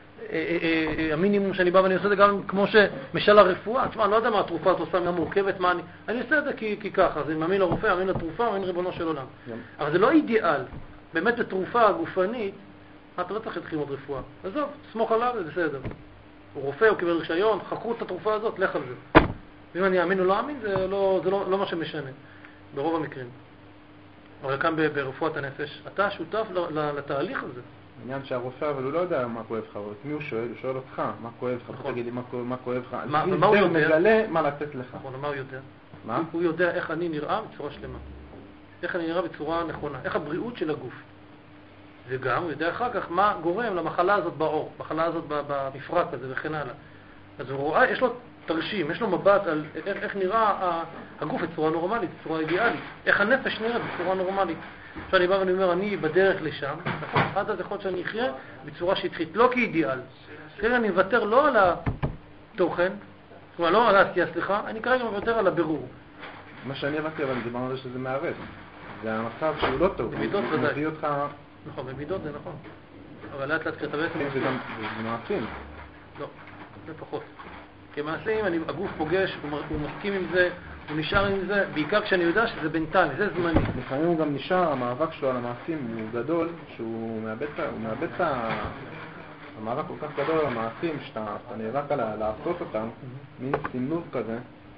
המינימום שאני בא ואני עושה את זה גם כמו שמשל הרפואה. תשמע, לא יודע מה התרופה הזאת עושה, מה מורכבת, מה אני... אני עושה את זה כי, כי ככה, אז אני מאמין לרופא, מאמין לתרופה, מאמין ריבונו של עולם. אבל זה לא אידיאל. באמת בתרופה גופנית, אתה לא צריך להתחיל עוד רפואה. עזוב, סמוך עליו, זה בסדר. הוא רופא, הוא קיבל רישיון, חקרו את התרופה הזאת, לך על זה. ואם אני אאמין או לא אאמין, זה לא, זה לא, לא מה שמשנה, ברוב המקרים. אבל כאן ברפואת הנפש, אתה שותף לתהליך הזה. העניין שהרופא, אבל הוא לא יודע מה כואב לך, את מי הוא שואל? הוא שואל אותך, מה כואב לך? נכון. תגיד לי מה כואב לך. ומה הוא יודע? הוא מגלה מה לתת לך. נכון, מה הוא יודע? מה? הוא יודע איך אני נראה בצורה שלמה. איך אני נראה בצורה נכונה. איך הבריאות של הגוף. וגם הוא יודע אחר כך מה גורם למחלה הזאת בעור, מחלה הזאת במפרק הזה וכן הלאה. אז הוא רואה, יש לו תרשים, יש לו מבט על איך, איך נראה הגוף בצורה נורמלית, בצורה אידיאלית, איך הנפש נראה בצורה נורמלית. עכשיו אני בא ואני אומר, אני בדרך לשם, נכון, עד אז יכול שאני אחיה בצורה שטחית, לא כאידיאל. כרגע אני מוותר לא על התוכן, כלומר לא על העשייה, סליחה, אני כרגע מוותר על הבירור. מה שאני הבאתי, אבל דיברנו על זה שזה מערב. זה המצב שהוא לא טוב. במידות ודאי. הוא מביא אותך... נכון, במידות זה נכון. אבל לאט לאט כשאתה בעצם... זה גם מעשים. לא, זה פחות. כמעשים, אני, הגוף פוגש, הוא, הוא מסכים עם זה, הוא נשאר עם זה, בעיקר כשאני יודע שזה בינתיים, זה זמני. לפעמים הוא גם נשאר, המאבק שלו על המעשים הוא גדול, שהוא מאבד, הוא מאבד את המאבק כל כך גדול על המעשים, שאתה נאבק על לעשות אותם, מין סימנוב כזה,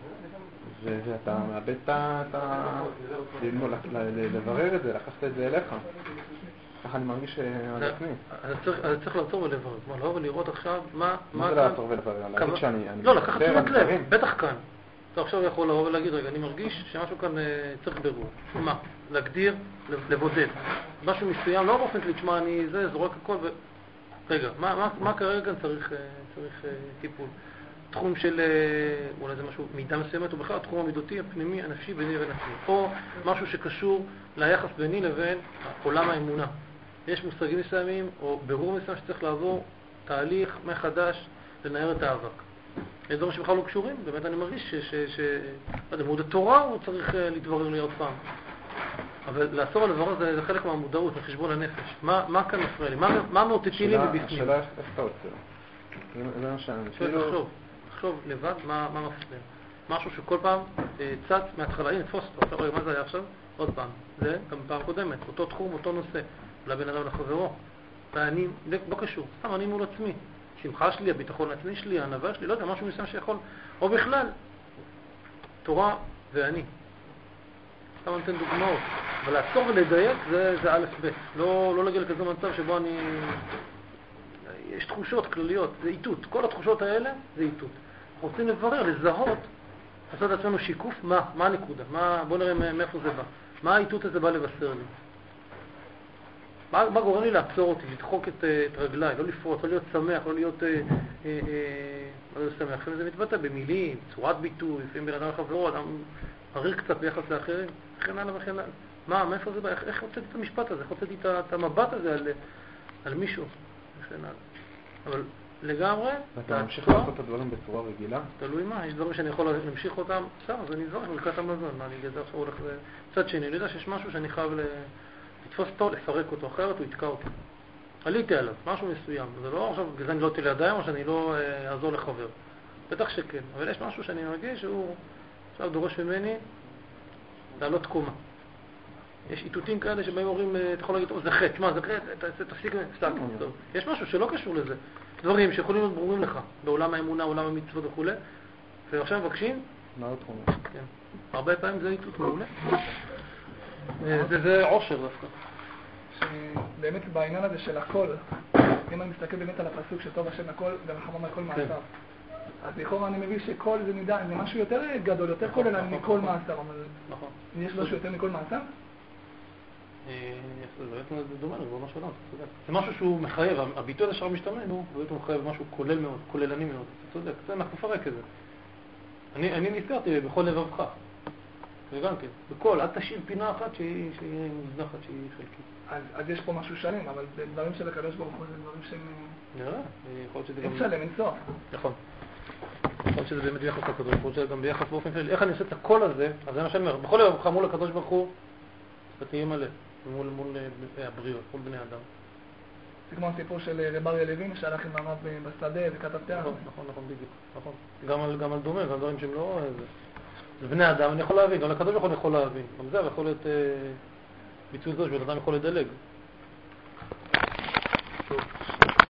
ואתה מאבד את ה... לברר את זה, לקחת את זה אליך. ככה אני מרגיש על עצמי. אז צריך לעצור ולברר, כלומר, לא ולראות עכשיו מה... מה זה לעצור ולברר? להגיד שאני... לא, לקחת תשומת לב, בטח כאן. אתה עכשיו יכול לבוא ולהגיד, רגע, אני מרגיש שמשהו כאן צריך ברור. מה? להגדיר, לבודד. משהו מסוים, לא באופן לתשמע, אני זה, זורק הכל ו... רגע, מה כרגע צריך טיפול? תחום של, אולי זה משהו, מידה מסוימת, או בכלל התחום המידותי, הפנימי, הנפשי, ביני ובין עצמי. או משהו שקשור ליחס ביני לבין עולם האמונה. יש מושגים מסוימים, או ברור מסוים שצריך לעבור תהליך מחדש לנער את האבק. יש דברים שבכלל לא קשורים, באמת אני מרגיש שלימוד התורה הוא צריך להתברר לי עוד פעם. אבל לאסור על לברות זה חלק מהמודעות, מחשבון הנפש. מה, מה כאן מפריע לי? מה, מה מאותתי לי מבפנים? השאלה איך אתה עוצר? זה מה שאני... תחשוב, תחשוב לבד מה, מה מפריע. משהו שכל פעם אה, צץ מההתחלה, הנה תפוס אותו, עכשיו רגע, מה זה היה עכשיו? עוד פעם. זה גם פעם קודמת, אותו תחום, אותו נושא. לבן אדם לחברו. ואני, לא קשור, סתם אני מול עצמי. שמחה שלי, הביטחון העצמי שלי, הענווה שלי, לא יודע, משהו מסוים שיכול, או בכלל, תורה ואני. סתם אני נותן דוגמאות. אבל לעצור ולדייק זה, זה א' ב'. לא, לא להגיע לכזה מצב שבו אני... יש תחושות כלליות, זה איתות. כל התחושות האלה זה איתות. אנחנו רוצים לברר, לזהות, לעשות את עצמנו שיקוף, מה, מה הנקודה? מה, בוא נראה מאיפה זה בא. מה האיתות הזה בא לבשר לי? מה, מה גורם לי לעצור אותי, לדחוק את, את רגליי, לא לפרוץ, לא להיות שמח, לא להיות אה, אה, אה, לא להיות שמח. לפעמים זה מתבטא במילים, צורת ביטוי, לפעמים בן אדם לחברו, אדם מריר קצת ביחס לאחרים, וכן הלאה וכן הלאה. מה, מאיפה זה בא? איך, איך הוצאתי את המשפט הזה? איך הוצאתי את, את המבט הזה על, על מישהו? וכן הלאה. אבל לגמרי... ואתה ממשיך לעשות את הדברים בצורה רגילה? תלוי מה, יש דברים שאני יכול להמשיך אותם, בסדר, אז אני זורק ברכת המזון, מה אני גזר עכשיו הולך לצד שני, אני יודע שיש משהו שאני חייב לתפוס אותו, לפרק אותו, אחרת הוא יתקע אותי. עליתי עליו, משהו מסוים, זה לא עכשיו גזן לא תהיה לידיים או שאני לא אעזור לחבר. בטח שכן, אבל יש משהו שאני מרגיש שהוא עכשיו דורש ממני לעלות קומה. יש איתותים כאלה שבאים אומרים, אתה יכול להגיד, זה חטא, מה זה חטא, תפסיק, תפסיק, טוב. יש משהו שלא קשור לזה. דברים שיכולים להיות ברורים לך, בעולם האמונה, עולם המצוות וכו'. ועכשיו מבקשים? מה תחומים? כן. הרבה פעמים זה איתות מעולה. זה עושר דווקא. שבאמת בעניין הזה של הכל, אם אני מסתכל באמת על הפסוק שטוב השם הכל, גם חמם על כל מעשיו. אז לכאורה אני מבין שכל זה נדע, זה משהו יותר גדול, יותר כולל מכל מעשיו, אבל יש משהו יותר מכל מעשיו? זה דומה לבורנו שלנו, זה משהו שהוא מחייב, הביטוי הזה שהרב משתמש, הוא מחייב משהו כולל מאוד, כוללני מאוד, אתה צודק, זה אנחנו נפרק את זה. אני נזכרתי בכל לבבך, וגם כן, בכל, אל תשאיר פינה אחת שהיא מוזנחת, שהיא חלקית. אז יש פה משהו שלם, אבל דברים של הקדוש ברוך הוא זה דברים שהם... נראה, יכול להיות שזה גם... אין שלם, אין סוף. נכון. יכול להיות שזה באמת ביחס לקדוש ברוך הוא, שזה גם ביחס באופן כללי. איך אני עושה את הקול הזה, אז זה מה שאני אומר, בכל לבבך מול הקדוש ברוך הוא, אתה תהיה מלא. מול, מול הבריאות, מול בני אדם. זה כמו הסיפור של רב אריה לוין שהלך עם מאמר בשדה וכתב תיאר. נכון, נכון, נכון, בדיוק, נכון. גם על, גם על דומה, גם דברים שהם לא... זה, זה בני אדם, אני יכול להבין, גם לקדוש ברוך הוא אני יכול להבין. גם זה יכול להיות ביצוע זו שבן אדם יכול לדלג.